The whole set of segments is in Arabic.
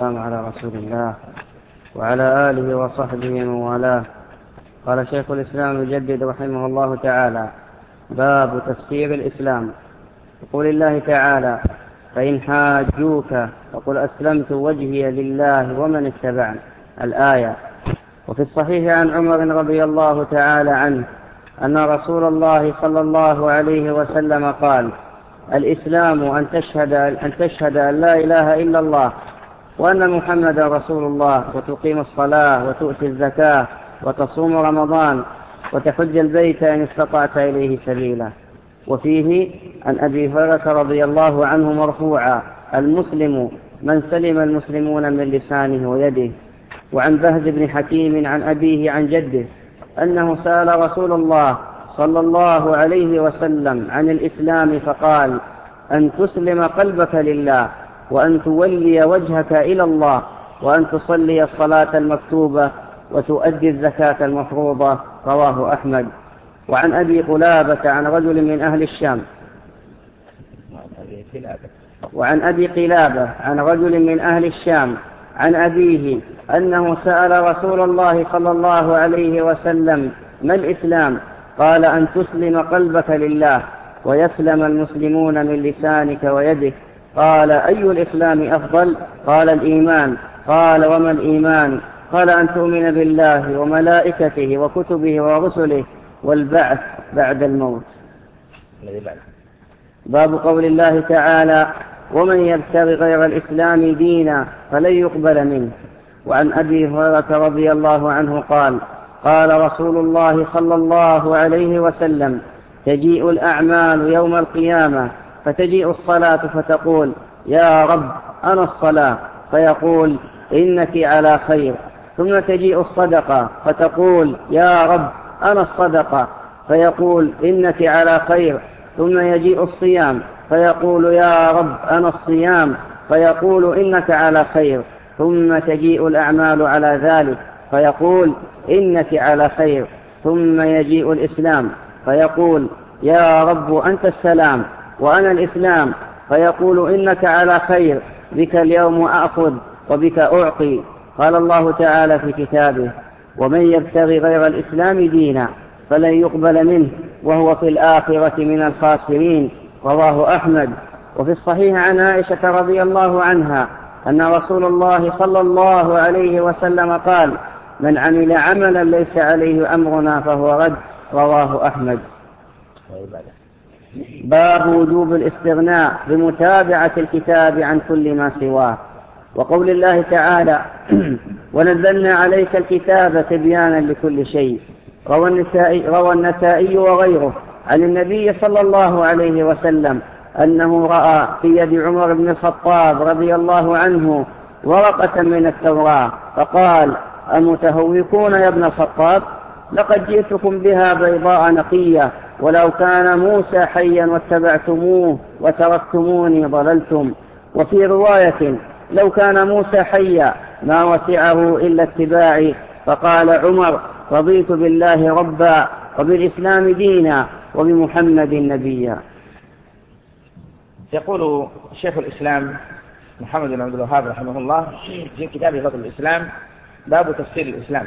والسلام على رسول الله وعلى آله وصحبه ومن والاه. قال شيخ الإسلام المجدد رحمه الله تعالى: باب تفسير الإسلام. يقول الله تعالى: فإن حاجوك فقل أسلمت وجهي لله ومن اتبعني. الآية. وفي الصحيح عن عمر رضي الله تعالى عنه أن رسول الله صلى الله عليه وسلم قال: الإسلام أن تشهد أن لا إله إلا الله وأن محمدا رسول الله، وتقيم الصلاة، وتؤتي الزكاة، وتصوم رمضان، وتحج البيت إن استطعت إليه سبيلا. وفيه عن أبي هريرة رضي الله عنه مرفوعا: المسلم من سلم المسلمون من لسانه ويده. وعن بهز بن حكيم عن أبيه عن جده أنه سأل رسول الله صلى الله عليه وسلم عن الإسلام فقال: أن تسلم قلبك لله، وأن تولي وجهك إلى الله، وأن تصلي الصلاة المكتوبة، وتؤدي الزكاة المفروضة. رواه أحمد. وعن أبي قلابة عن رجل من أهل الشام عن أبيه أنه سأل رسول الله صلى الله عليه وسلم: ما الإسلام؟ قال: أن تسلم قلبك لله، ويسلم المسلمون من لسانك ويدك. قال: أي الإسلام أفضل؟ قال: الإيمان. قال: وما الإيمان؟ قال: أن تؤمن بالله وملائكته وكتبه ورسله والبعث بعد الموت. باب قول الله تعالى: ومن يبتغ غير الإسلام دينا فلن يقبل منه. وعن أبي هريرة رضي الله عنه قال: قال رسول الله صلى الله عليه وسلم: تجيء الأعمال يوم القيامة، فتجيء الصلاة فتقول: يا رب أنا الصلاة، فيقول: إنك على خير. ثم تجيء الصدقة فتقول: يا رب أنا الصدقة، فيقول: إنك على خير. ثم يجيء الصيام فيقول: يا رب أنا الصيام، فيقول: إنك على خير. ثم تجيء الأعمال على ذلك فيقول: إنك على خير. ثم يجيء الإسلام فيقول: يا رب أنت السلام وأنا الإسلام، فيقول: إنك على خير، بك اليوم أأخذ وبك أعطي. قال الله تعالى في كتابه: ومن يبتغي غير الإسلام دينا فلن يقبل منه وهو في الآخرة من الخاسرين. رواه أحمد. وفي الصحيح عن عائشة رضي الله عنها أن رسول الله صلى الله عليه وسلم قال: من عمل عملا ليس عليه أمرنا فهو رد. رواه أحمد. باب وجوب الاستغناء بمتابعة الكتاب عن كل ما سواه. وقول الله تعالى: ونزلنا عليك الكتاب تبيانا لكل شيء. روى النسائي وغيره عن النبي صلى الله عليه وسلم أنه رأى في يد عمر بن الخطاب رضي الله عنه ورقة من التوراة، فقال: أمتهوكون يا ابن الخطاب؟ لقد جئتكم بها بيضاء نقية، ولو كان موسى حيا واتبعتموه وتركتموني ضللتم. وفي رواية: لو كان موسى حيا ما وسعه إلا اتباعي. فقال عمر: رضيت بالله ربا، وبالإسلام دينا، وبمحمد نبيا. يقول شيخ الإسلام محمد بن عبد الوهاب رحمه الله في كتابه فضل الإسلام: باب تفسير الإسلام.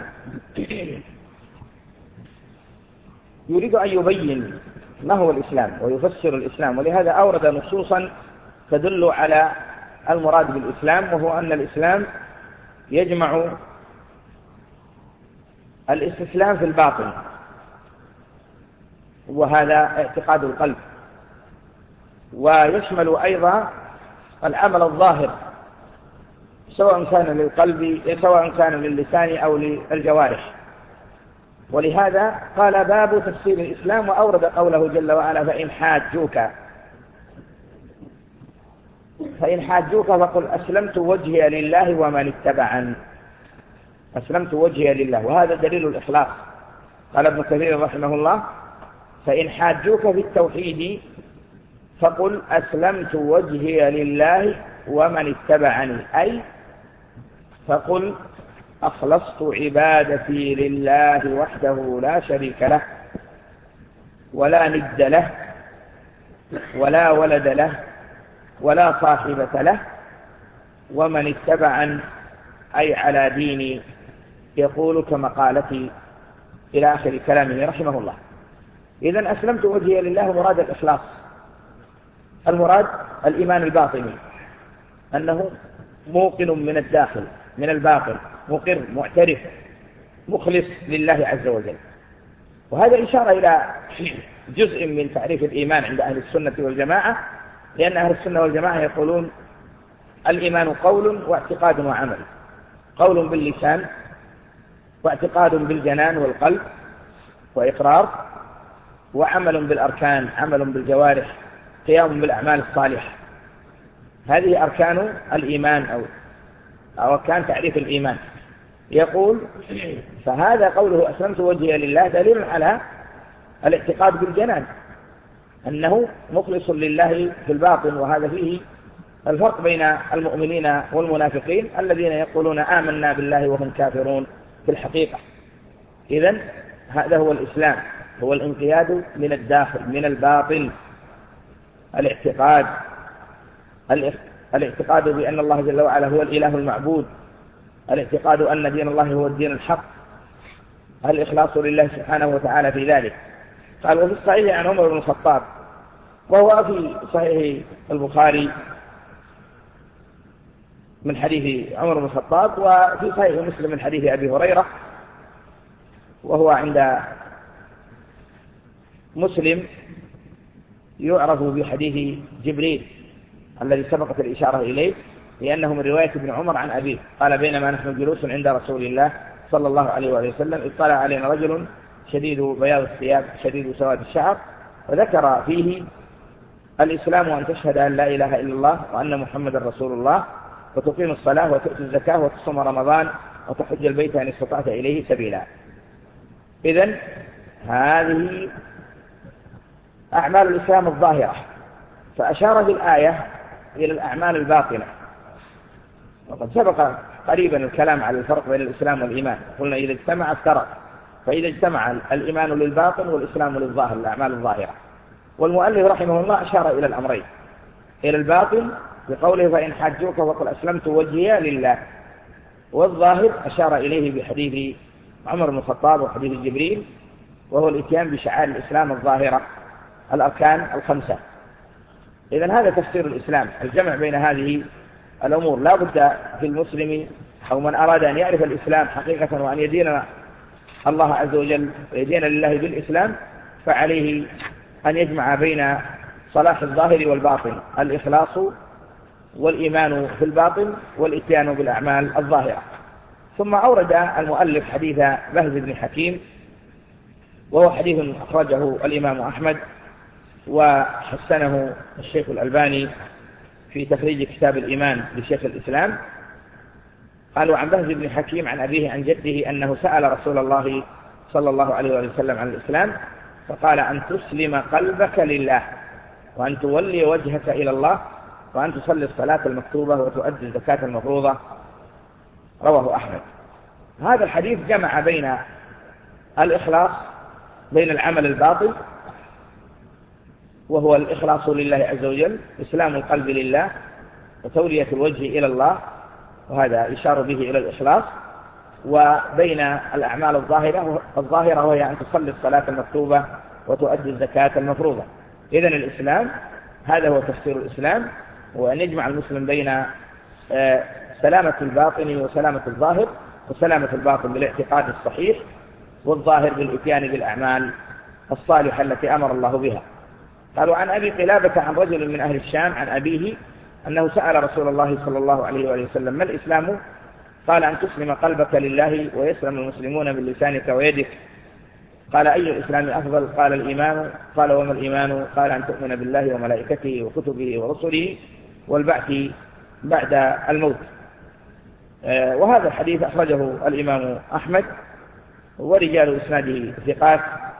يريد أن يبين ما هو الإسلام ويفسر الإسلام، ولهذا أورد نصوصا تدل على المراد بالإسلام، وهو أن الإسلام يجمع الاستسلام في الباطن، وهذا اعتقاد القلب، ويشمل أيضا العمل الظاهر سواء كان للقلب سواء كان للسان أو للجوارح. ولهذا قال: باب تفسير الإسلام، وأورد قوله جل وعلا: فإن حاجوك فقل أسلمت وجهي لله ومن اتبعني. أسلمت وجهي لله، وهذا دليل الإخلاص. قال ابن كثير رحمه الله: فإن حاجوك في التوحيد فقل أسلمت وجهي لله ومن اتبعني، أي فقل أخلصت عبادتي لله وحده لا شريك له ولا ند له ولا ولد له ولا صاحبة له، ومن اتبعن أي على ديني يقول كمقالتي إلى آخر كلامه رحمه الله. إذن أسلمت وجهي لله مراد الإخلاص، المراد الإيمان الباطني، أنه موقن من الداخل من الباطن، مقر معترف مخلص لله عز وجل. وهذا إشارة إلى جزء من تعريف الإيمان عند أهل السنة والجماعة، لأن أهل السنة والجماعة يقولون الإيمان قول واعتقاد وعمل، قول باللسان واعتقاد بالجنان والقلب وإقرار، وعمل بالأركان، عمل بالجوارح، قيام بالأعمال الصالحة. هذه أركان الإيمان أو أركان تعريف الإيمان. يقول فهذا قوله أسلمت وجهي لله دليل على الاعتقاد بالجنان، أنه مخلص لله في الباطن. وهذا فيه الفرق بين المؤمنين والمنافقين الذين يقولون آمنا بالله وهم كافرون في الحقيقة. إذن هذا هو الإسلام، هو الانقياد من الداخل من الباطن، الاعتقاد بأن الله جل وعلا هو الإله المعبود، الاعتقاد أن دين الله هو الدين الحق، الإخلاص لله سبحانه وتعالى في ذلك. قال وفي الصحيح عن عمر بن الخطاب، وهو في صحيح البخاري من حديث عمر بن الخطاب، وفي صحيح مسلم من حديث أبي هريرة، وهو عند مسلم يعرف بحديث جبريل الذي سبقت الإشارة إليه، لأنه من رواية ابن عمر عن أبيه قال بينما نحن جلوس عند رسول الله صلى الله عليه وسلم اطلع علينا رجل شديد بياض الثياب شديد سواد الشعر، وذكر فيه الإسلام أن تشهد أن لا إله إلا الله وأن محمد رسول الله وتقيم الصلاة وتؤتي الزكاة وتصوم رمضان وتحج البيت إن استطعت إليه سبيلا. إذن هذه أعمال الإسلام الظاهرة. فأشار بالآية إلى الأعمال الباطنة، وقد سبق قريبا الكلام على الفرق بين الإسلام والإيمان. قلنا إذا اجتمع افترق، فإذا اجتمع الإيمان للباطن والإسلام للظاهر الأعمال الظاهرة. والمؤلف رحمه الله أشار إلى الأمرين، إلى الباطن بقوله فإن حاجوك فقل أسلمت وجهي لله، والظاهر أشار إليه بحديث عمر بن الخطاب وحديث جبريل، وهو الإتيان بشعائر الإسلام الظاهرة الأركان الخمسة. إذن هذا تفسير الإسلام، الجمع بين هذه الأمور. لا بد في المسلم أو من أراد أن يعرف الإسلام حقيقة وأن يدين الله عز وجل ويدين لله بالإسلام، فعليه أن يجمع بين صلاح الظاهر والباطن، الإخلاص والإيمان في الباطن والإتيان بالأعمال الظاهرة. ثم أورد المؤلف حديث بهز بن حكيم، وهو حديث أخرجه الإمام أحمد وحسنه الشيخ الألباني في تخريج كتاب الإيمان لشيخ الإسلام. قالوا عن بهز بن حكيم عن أبيه عن جده أنه سأل رسول الله صلى الله عليه وسلم عن الإسلام، فقال أن تسلم قلبك لله، وأن تولي وجهك إلى الله، وأن تصلي الصلاة المكتوبة وتؤدي الزكاة المفروضة. رواه أحمد. هذا الحديث جمع بين الإخلاص، بين العمل الباطن وهو الإخلاص لله عز وجل، إسلام القلب لله، وتولية الوجه إلى الله، وهذا إشار به إلى الإخلاص، وبين الأعمال الظاهرة وهي أن تصلي الصلاة المكتوبة وتؤدي الزكاة المفروضة. إذن الإسلام هذا هو تفسير الإسلام، وأن يجمع المسلم بين سلامة الباطن وسلامة الظاهر، وسلامة الباطن بالاعتقاد الصحيح، والظاهر بالإتيان بالأعمال الصالحة التي أمر الله بها. قالوا عن أبي قلابة عن رجل من أهل الشام عن أبيه أنه سأل رسول الله صلى الله عليه وسلم ما الإسلام؟ قال أن تسلم قلبك لله ويسلم المسلمون من لسانك ويدك. قال أي الإسلام أفضل؟ قال الإيمان. قال وما الإيمان؟ قال أن تؤمن بالله وملائكته وكتبه ورسله والبعث بعد الموت. وهذا الحديث أخرجه الإمام أحمد، ورجال إسناده ثقات،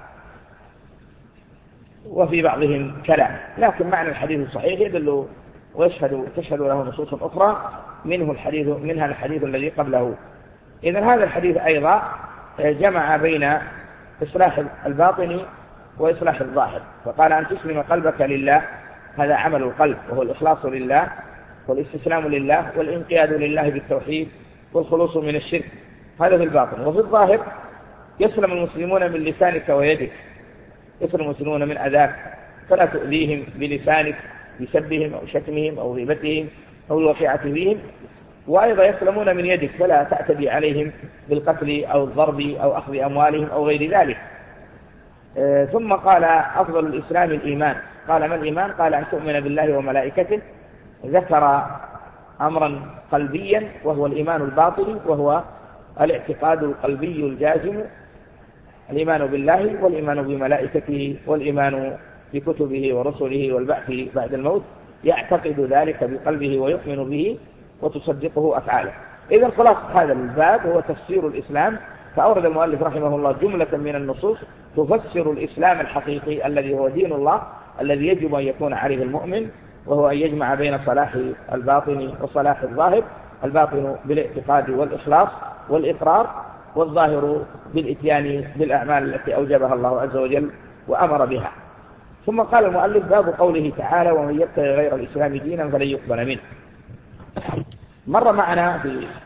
وفي بعضهم كلام، لكن معنى الحديث الصحيح يدل تشهد له نصوص أخرى منها الحديث الذي قبله. إذن هذا الحديث أيضا جمع بين إصلاح الباطن وإصلاح الظاهر، فقال أن تسلم قلبك لله، هذا عمل القلب وهو الإخلاص لله، والاستسلام لله والانقياد لله بالتوحيد والخلوص من الشرك، هذا في الباطن. وفي الظاهر يسلم المسلمون من لسانك ويدك، يسلم المسلمون من أذاك، فلا تؤذيهم بلسانك بسبهم أو شتمهم أو غيبتهم أو الوقيعة فيهم، وأيضا يسلمون من يدك، فلا تعتدي عليهم بالقتل أو الضرب أو أخذ أموالهم أو غير ذلك. ثم قال أفضل الإسلام الإيمان. قال ما الإيمان؟ قال أن تؤمن بالله وملائكته. ذكر أمرا قلبيا وهو الإيمان الباطني، وهو الاعتقاد القلبي الجازم، الإيمان بالله والإيمان بملائكته والإيمان بكتبه ورسله والبعث بعد الموت، يعتقد ذلك بقلبه ويؤمن به وتصدقه أفعاله. إذن خلاصة هذا الباب هو تفسير الإسلام، فأورد المؤلف رحمه الله جملة من النصوص تفسر الإسلام الحقيقي الذي هو دين الله الذي يجب أن يكون عليه المؤمن، وهو أن يجمع بين صلاح الباطن وصلاح الظاهر، الباطن بالاعتقاد والإخلاص والإقرار، والظاهر بالإتيان بالأعمال التي أوجبها الله عز وجل وأمر بها. ثم قال المؤلف باب قوله تعالى ومن يبتغي غير الإسلام دينا فلن يقبل منه. مر معنا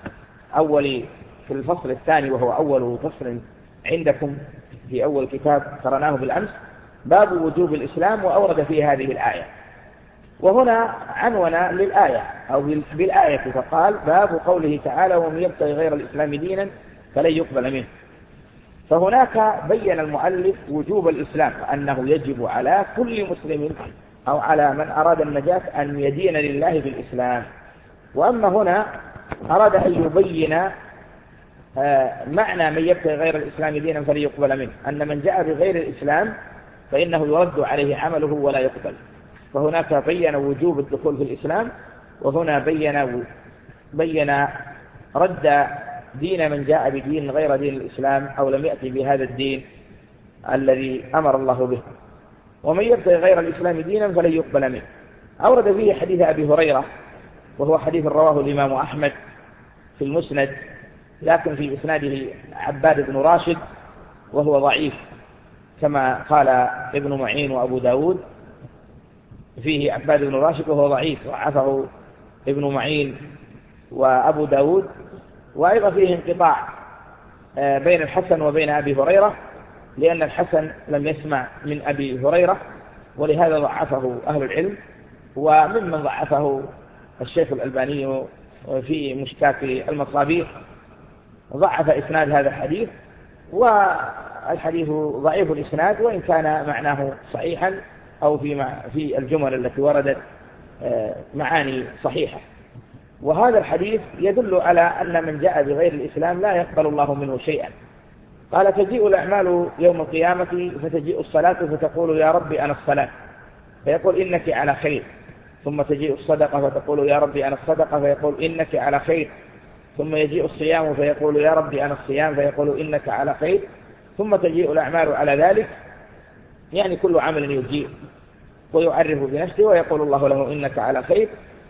في الفصل الثاني وهو أول فصل عندكم في أول كتاب قرأناه بالأمس، باب وجوب الإسلام، وأورد فيه هذه الآية، وهنا عنون للآية أو بالآية، فقال باب قوله تعالى ومن يبتغي غير الإسلام دينا فلن يقبل منه. فهناك بين المؤلف وجوب الإسلام، أنه يجب على كل مسلم أو على من أراد النجاة أن يدين لله بالإسلام. وأما هنا أراد أن يبين معنى من يبتغي غير الإسلام دينا فلن يقبل منه، أن من جاء بغير الإسلام فإنه يرد عليه عمله ولا يقبل. فهناك بين وجوب الدخول في الإسلام، وهنا بين رد دين من جاء بدين غير دين الإسلام أو لم يأتي بهذا الدين الذي أمر الله به. ومن يبتغي غير الإسلام دينا فلن يقبل منه. أورد فيه حديث أبي هريرة، وهو حديث رواه الإمام أحمد في المسند، لكن في إسناده عباد بن راشد وهو ضعيف كما قال ابن معين وأبو داود. فيه عباد بن راشد وهو ضعيف، ضعفه ابن معين وأبو داود. وأيضا فيه انقطاع بين الحسن وبين أبي هريرة، لأن الحسن لم يسمع من أبي هريرة، ولهذا ضعفه أهل العلم. وممن ضعفه الشيخ الألباني في مشكاة المصابيح، ضعف إسناد هذا الحديث، والحديث ضعيف الإسناد وإن كان معناه صحيحا أو في الجمل التي وردت معاني صحيحة. وهذا الحديث يدل على أن من جاء بغير الإسلام لا يقبل الله منه شيئا. قال تجيء الأعمال يوم القيامة فتجيء الصلاة فتقول يا ربي أنا الصلاة، فيقول إنك على خير. ثم تجيء الصدقة فتقول يا ربي أنا الصدقة، فيقول إنك على خير. ثم يجيء الصيام فيقول يا ربي أنا الصيام، فيقول إنك على خير. ثم تجيء الأعمال على ذلك، يعني كل عمل يجيء ويعرف بنفسه ويقول الله له إنك على خير،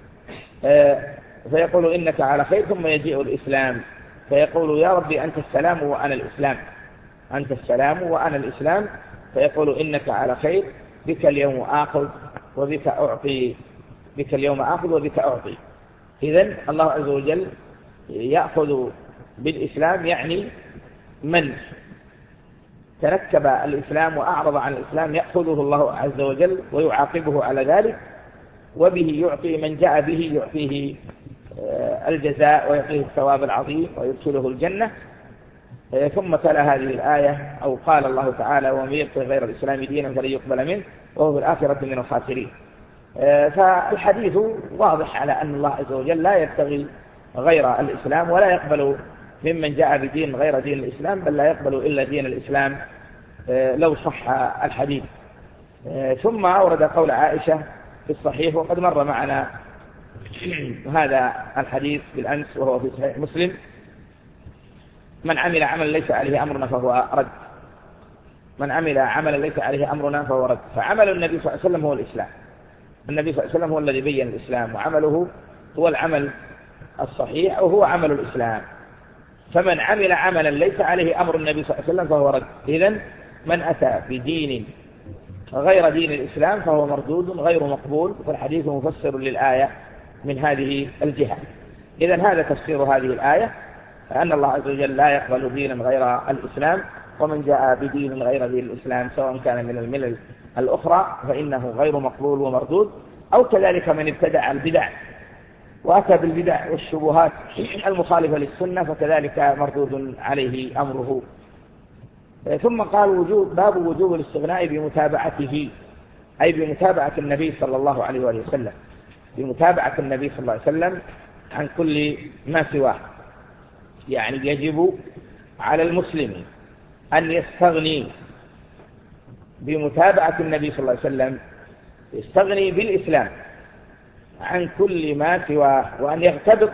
فيقول إنك على خير. ثم يجيء الإسلام فيقول يا ربي أنت السلام وأنا الإسلام، أنت السلام وأنا الإسلام، فيقول إنك على خير، بك اليوم آخذ وبك أعطي، بك اليوم آخذ وبك أعطي. إذن الله عز وجل يأخذ بالإسلام، يعني من تنكب الإسلام وأعرض عن الإسلام يأخذه الله عز وجل ويعاقبه على ذلك، وبه يعطي من جاء به، يعطيه الجزاء ويعطيه الثواب العظيم ويدخله الجنة. ثم تلا هذه الآية أو قال الله تعالى ومن يبتغي غير الإسلام دينا فلن يقبل منه وهو في الآخرة من الخاسرين. فالحديث واضح على أن الله عز وجل لا يبتغي غير الإسلام ولا يقبل ممن جاء بدين غير دين الإسلام، بل لا يقبل إلا دين الإسلام لو صح الحديث. ثم أورد قول عائشة في الصحيح، وقد مر معنا هذا الحديث بالأمس وهو في صحيح مسلم: من عمل عملا ليس عليه أمرنا فهو رد، من عمل عملا ليس عليه أمرنا فهو رد. فعمل النبي صلى الله عليه وسلم هو الإسلام، النبي صلى الله عليه وسلم هو الذي بين الإسلام، وعمله هو العمل الصحيح وهو عمل الإسلام. فمن عمل عملا ليس عليه أمر النبي صلى الله عليه وسلم فهو رد. إذن من أتى بدين غير دين الإسلام فهو مردود غير مقبول. فالحديث مفسر للآية من هذه الجهة. إذن هذا تفسير هذه الآية، أن الله عز وجل لا يقبل دينا غير الإسلام، ومن جاء بدين غير دين الإسلام سواء كان من الملل الأخرى فإنه غير مقبول ومردود، أو كذلك من ابتدع البدع وأتى بالبدع والشبهات المخالفة للسنة فكذلك مردود عليه أمره. ثم قال باب وجوب الاستغناء بمتابعته، أي بمتابعة النبي صلى الله عليه وآله وسلم، بمتابعة النبي صلى الله عليه وسلم عن كل ما سواه. يعني يجب على المسلم أن يستغني بمتابعة النبي صلى الله عليه وسلم، يستغني بالإسلام عن كل ما سواه، وأن يغتبط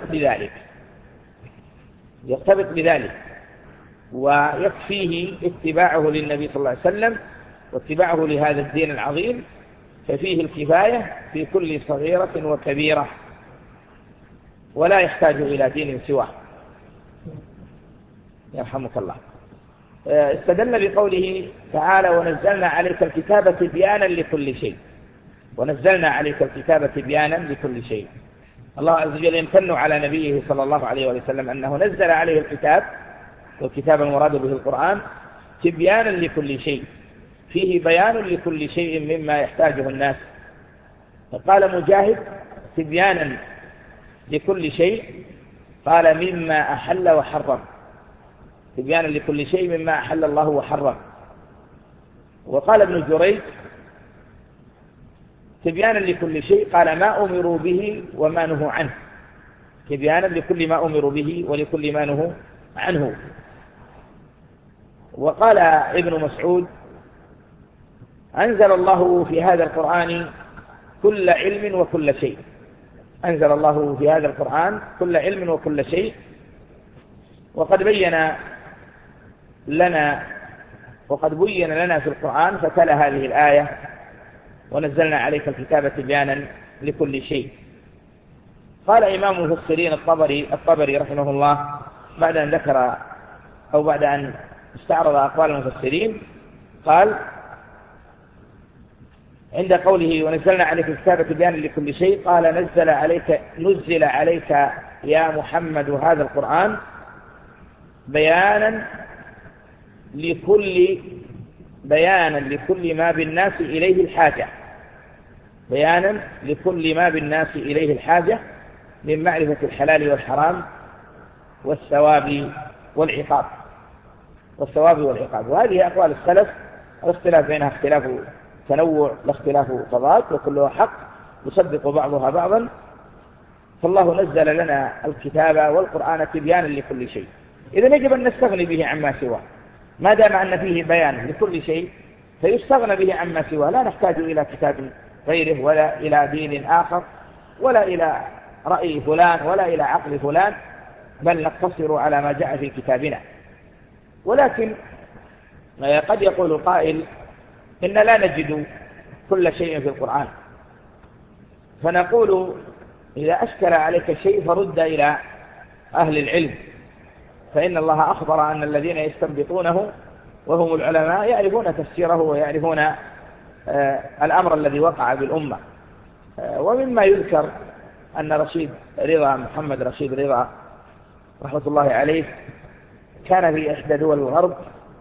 بذلك ويكفيه اتباعه للنبي صلى الله عليه وسلم واتباعه لهذا الدين العظيم، ففيه الكفاية في كل صغيرة وكبيرة، ولا يحتاج إلى دين سواه. يرحمك الله. استدل بقوله تعالى: ونزلنا عليك الكتاب تبيانا لكل شيء. ونزلنا عليك الكتاب تبيانا لكل شيء. الله عز وجل يمتن على نبيه صلى الله عليه وسلم أنه نزل عليه الكتاب، والكتاب المراد به القرآن، تبيانا لكل شيء، فيه بيان لكل شيء مما يحتاجه الناس. فقال مجاهد: تبيانا لكل شيء، قال مما أحل وحرم، تبيانا لكل شيء مما أحل الله وحرم. وقال ابن جريج: تبيانا لكل شيء، قال ما أمروا به وما نهوا عنه، تبيانا لكل ما أمروا به ولكل ما نهوا عنه. وقال ابن مسعود: أنزل الله في هذا القرآن كل علم وكل شيء، أنزل الله في هذا القرآن كل علم وكل شيء. وقد بين لنا في القرآن فتلا هذه الآية: ونزلنا عليك الكتاب تبيانا لكل شيء. قال إمام المفسرين الطبري رحمه الله بعد أن ذكر أو بعد أن استعرض أقوال المفسرين، قال عند قوله ونزلنا عليك الكتاب تبيانا لكل شيء، قال نزل عليك يا محمد هذا القرآن بيانا لكل ما بالناس إليه الحاجة، بيانا لكل ما بالناس إليه الحاجة من معرفة الحلال والحرام والثواب والعقاب. وهذه أقوال السلف، الاختلاف بينها اختلاف تنوع لا اختلاف تضاد، وكلها حق يصدق بعضها بعضا. فالله نزل لنا الكتاب والقرآن تبيانا لكل شيء، إذن يجب أن نستغني به عما سواه، ما دام أن فيه بيان لكل شيء فيستغنى به عما سواه، لا نحتاج إلى كتاب غيره ولا إلى دين آخر ولا إلى رأي فلان ولا إلى عقل فلان، بل نقتصر على ما جاء في كتابنا. ولكن قد يقول قائل: إن لا نجد كل شيء في القرآن، فنقول: إذا أشكل عليك شيء فرد إلى أهل العلم، فإن الله أخبر أن الذين يستنبطونه وهم العلماء يعرفون تفسيره ويعرفون الأمر الذي وقع بالأمة. ومما يذكر أن محمد رشيد رضا رحمة الله عليه كان في إحدى دول الغرب،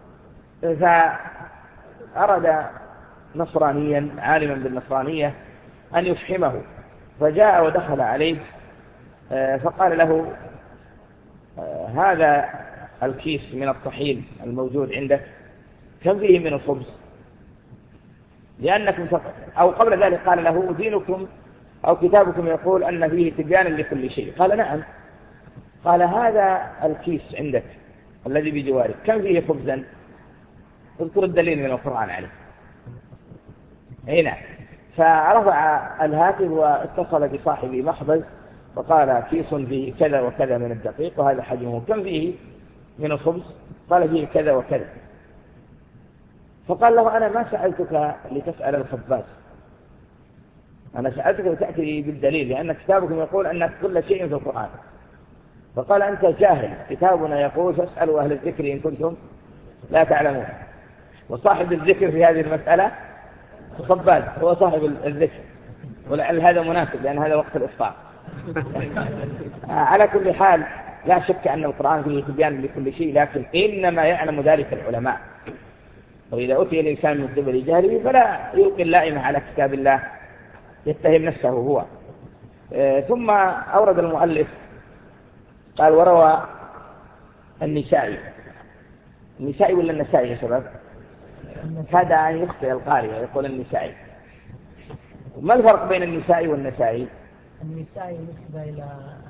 فأراد نصرانيا عالما بالنصرانية أن يفحمه، فجاء ودخل عليه فقال له: هذا الكيس من الطحين الموجود عندك كم فيه من الخبز؟ لأنكم أو قبل ذلك قال له: دينكم أو كتابكم يقول أن فيه تبيانا لكل شيء. قال: نعم. قال: هذا الكيس عندك الذي بجوارك كم فيه خبزا؟ اذكر الدليل من القرآن عليه. هنا فرفع الهاتف واتصل بصاحب مخبز وقال: كيس فيه كذا وكذا من الدقيق وهذا حجمه، كم فيه من الخبز؟ قال: فيه كذا وكذا. فقال له: أنا ما سألتك لتسأل الخباز، أنا سألتك لتأتي بالدليل، لأن كتابكم يقول أن كل شيء في القرآن. فقال: أنت جاهل، كتابنا يقول فاسألوا أهل الذكر إن كنتم لا تعلمون. وصاحب الذكر في هذه المسألة الخباز هو صاحب الذكر، ولعل هذا مناسب لأن هذا وقت الإفطار. على كل حال لا شك أن القرآن فيه تبيان لكل شيء، لكن إنما يعلم ذلك العلماء. وإذا أتي الإنسان من قبل جهله فلا يلقي اللائمة على كتاب الله، يتهم نفسه هو. ثم أورد المؤلف قال وروى النسائي ولا النسائي يا شباب؟ كاد أن يخطئ القارئ ويقول النسائي. ما الفرق بين النسائي والنسائي؟ النسائي نسبة إلى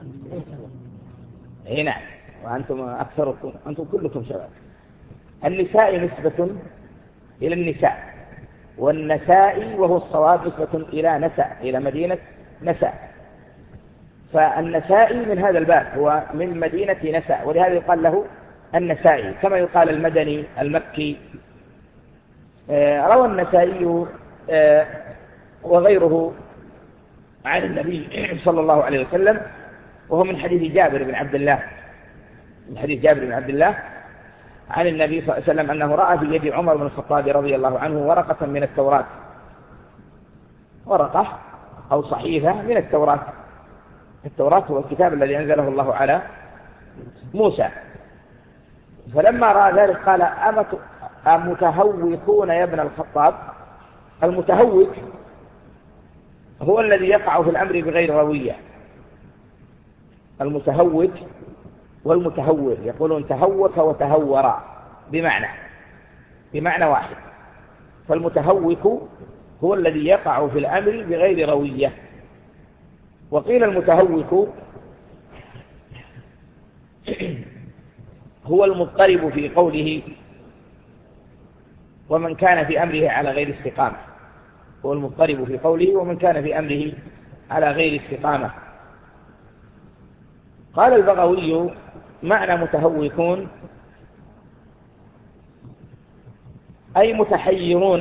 عيسى. نعم، وأنتم أكثركم، أنتم كلكم شباب. النسائي نسبة إلى النساء، والنسائي وهو الصواب نسبة إلى نساء، إلى مدينة نساء. فالنسائي من هذا الباب هو من مدينة نساء، ولهذا يقال له النسائي، كما يقال المدني المكي. روى النسائي وغيره عن النبي صلى الله عليه وسلم، وهو من حديث جابر بن عبد الله عن النبي صلى الله عليه وسلم أنه رأى في يد عمر بن الخطاب رضي الله عنه ورقة من التوراة، ورقة أو صحيفة من التوراة. التوراة هو الكتاب الذي أنزله الله على موسى. فلما رأى ذلك قال أمتهوكون يا ابن الخطاب؟ المتهوك هو الذي يقع في الأمر بغير روية. المتهوك والمتهور يقولون تهوك وتهور بمعنى واحد. فالمتهوك هو الذي يقع في الأمر بغير روية. وقيل المتهوك هو المضطرب في قوله ومن كان في أمره على غير استقامة. هو المضطرب في قوله ومن كان في أمره على غير استقامة. قال البغوي معنى متهوكون أي متحيرون،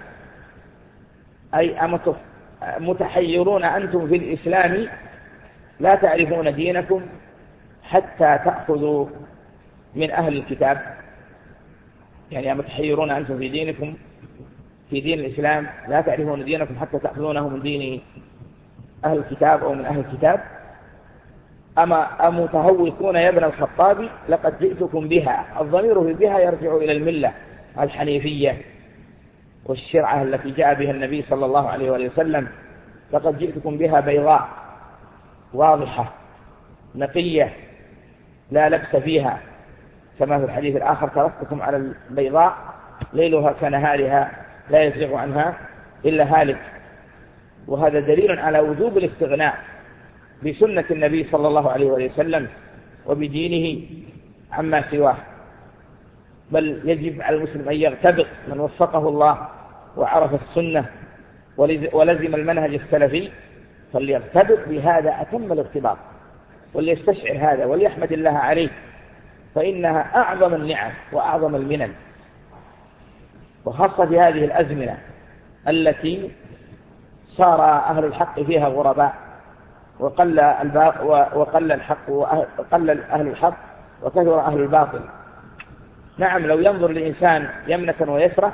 أي متحيرون أنتم في الإسلام لا تعرفون دينكم حتى تأخذوا من أهل الكتاب. يعني متحيرون أنتم في دينكم، في دين الإسلام لا تعرفون دينكم حتى تأخذونه من دين أهل الكتاب أو من أهل الكتاب. أما أمتهوكون يا ابن الخطاب لقد جئتكم بها. الضمير في بها يرجع إلى الملة الحنيفية والشرعة التي جاء بها النبي صلى الله عليه وسلم. لقد جئتكم بها بيضاء واضحة نقية لا لبس فيها، كما في الحديث الآخر تركتكم على البيضاء ليلها كنهارها لا يزيغ عنها إلا هالك. وهذا دليل على وجوب الاستغناء بسنة النبي صلى الله عليه وسلم وبدينه عما سواه. بل يجب على المسلم أن يغتبط من وفقه الله وعرف السنة ولزم المنهج السلفي، فليغتبط بهذا أتم الاغتباط، وليستشعر هذا وليحمد الله عليه، فإنها أعظم النعم وأعظم المنن، وخاصة في هذه الأزمنة التي صار أهل الحق فيها غرباء، وقل الحق وقل أهل الحق وكثر أهل الباطل. نعم، لو ينظر الإنسان يمنة ويسرة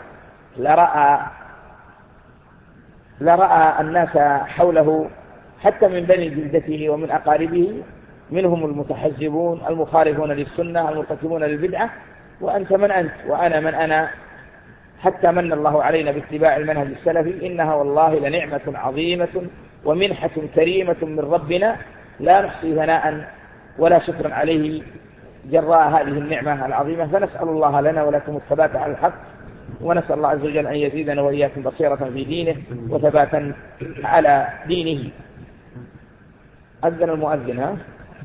لرأى الناس حوله حتى من بني جلدته ومن أقاربه منهم المتحزبون المخالفون للسنة المرتكبون للبدعة، وأنت من أنت وأنا من أنا، حتى من الله علينا باتباع المنهج السلفي. إنها والله لنعمة عظيمة ومنحة كريمة من ربنا لا نحصي ثناء ولا شكرا عليه جراء هذه النعمة العظيمة. فنسأل الله لنا ولكم الثبات على الحق، ونسأل الله عز وجل أن يزيدنا وإياكم بصيرة في دينه وثباتا على دينه. أذن المؤذن. ها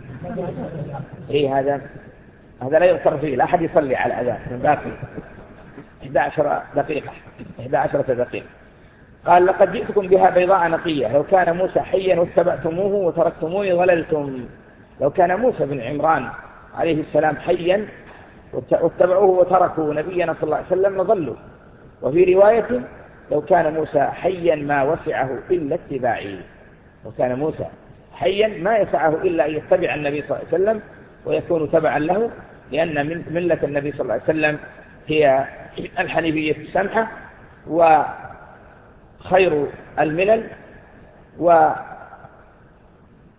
إيه هذا لا يغتر فيه، لا أحد يصلي على أذان من باقي 11 دقيقة. قال لقد جئتكم بها بيضاء نقية لو كان موسى حيا واتبعتموه وتركتموني ضللتم. لو كان موسى بن عمران عليه السلام حيا واتبعوه وتركوا نبينا صلى الله عليه وسلم لضلوا. وفي رواية لو كان موسى حيا ما وسعه إلا اتباعي. لو كان موسى حيا ما يسعه إلا أن يتبع النبي صلى الله عليه وسلم ويكون تبعا له، لأن من ملة النبي صلى الله عليه وسلم هي الحنيفية السمحة وخير الملل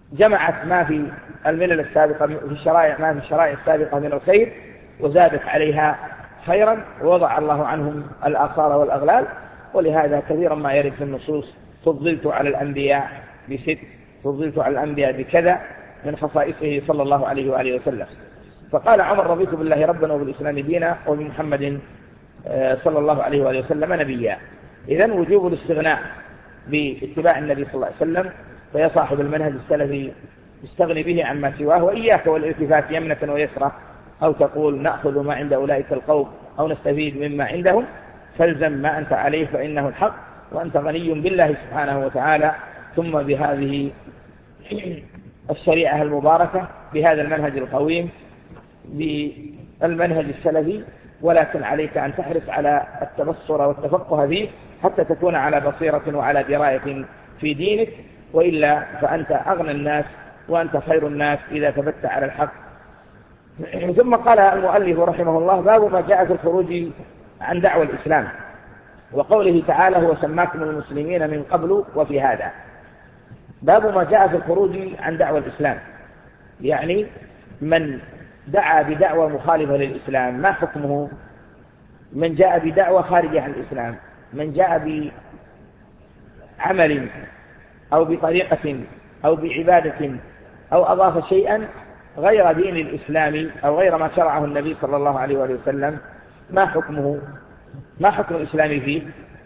جمعت ما في الملل السابقة في الشرائع، ما في الشرائع السابقة من الخير، وزادت عليها خيرا، ووضع الله عنهم الآثار والأغلال. ولهذا كثيرا ما يرد في النصوص فضلت على الأنبياء بست، فضلت على الأنبياء بكذا من خصائصه صلى الله عليه وآله وسلم. فقال عمر: رضيت بالله ربنا وبالإسلام دينا وبمحمد صلى الله عليه وآله وسلم نبيا. إذن وجوب الاستغناء باتباع النبي صلى الله عليه وسلم، فيا صاحب المنهج السلفي استغني به عما سواه، وإياك والالتفات يمنة ويسرى، أو تقول نأخذ ما عند أولئك القوم أو نستفيد مما عندهم، فالزم ما أنت عليه فإنه الحق، وأنت غني بالله سبحانه وتعالى، ثم بهذه الشريعة المباركة، بهذا المنهج القويم، بالمنهج السلفي. ولكن عليك أن تحرص على التبصر والتفقه فيه حتى تكون على بصيرة وعلى دراية في دينك، وإلا فأنت أغنى الناس وأنت خير الناس إذا ثبت على الحق. ثم قال المؤلف رحمه الله: باب ما جاء في الخروج عن دعوى الإسلام، وقوله تعالى: هو سماكم المسلمين من قبل وفي هذا. باب ما جاء في الخروج عن دعوى الإسلام، يعني من دعا بدعوى مخالفة للإسلام ما حكمه؟ من جاء بدعوى خارجة عن الإسلام، من جاء بعمل أو بطريقة أو بعبادة أو أضاف شيئا غير دين الإسلام أو غير ما شرعه النبي صلى الله عليه وآله وسلم، ما حكمه؟ ما حكم الإسلام فيه؟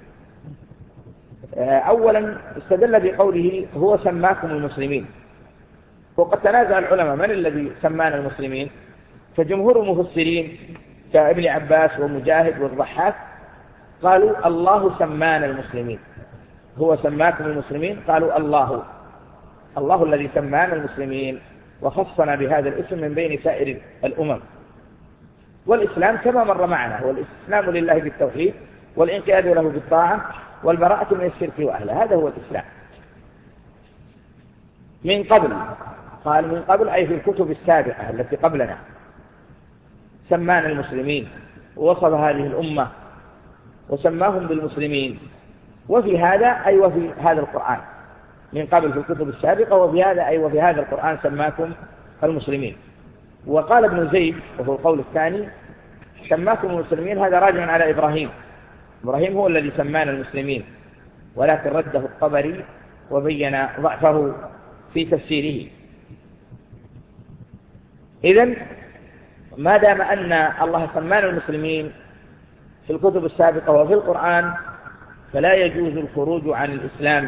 أولا استدل بقوله: هو سماكم المسلمين. وقد تنازع العلماء من الذي سمانا المسلمين، فجمهور المفسرين كابن عباس ومجاهد والضحاك قالوا: الله سمانا المسلمين. هو سماكم المسلمين، قالوا الله الذي سمانا المسلمين وخصنا بهذا الاسم من بين سائر الأمم. والإسلام كما مر معنا هو الاستسلام لله بالتوحيد، والانقياد له بالطاعة، والبراءة من الشرك وأهله، هذا هو الإسلام. من قبل، قال من قبل أي في الكتب السابقة التي قبلنا، سمانا المسلمين، ووصف هذه الأمة وسماهم بالمسلمين، وفي هذا أي وفي هذا القرآن. من قبل في الكتب السابقة، وفي هذا أي وفي هذا القرآن سماكم المسلمين. وقال ابن زيد وهو القول الثاني: سماكم المسلمين، هذا راجع على إبراهيم هو الذي سمانا المسلمين، ولكن رده الطبري وبين ضعفه في تفسيره. إذن ما دام أن الله سمانا المسلمين في الكتب السابقة وفي القرآن، فلا يجوز الخروج عن الإسلام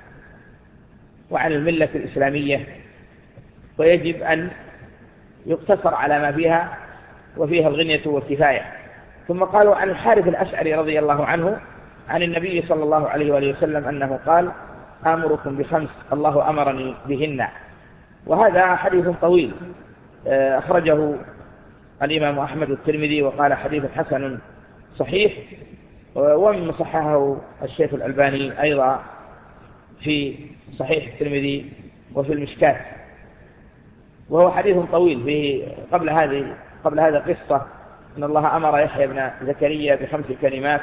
وعن الملة الإسلامية، ويجب أن يقتصر على ما فيها، وفيها الغنية والكفاية. ثم قالوا عن الحارث الأشعري رضي الله عنه عن النبي صلى الله عليه وآله وسلم أنه قال: آمركم بخمس الله أمرني بهن. وهذا حديث طويل أخرجه الإمام أحمد والترمذي، وقال حديث حسن صحيح، ومن صححه الشيخ الألباني أيضا في صحيح الترمذي وفي المشكات. وهو حديث طويل فيه قبل هذا قصة أن الله أمر يحيى بن زكريا بخمس كلمات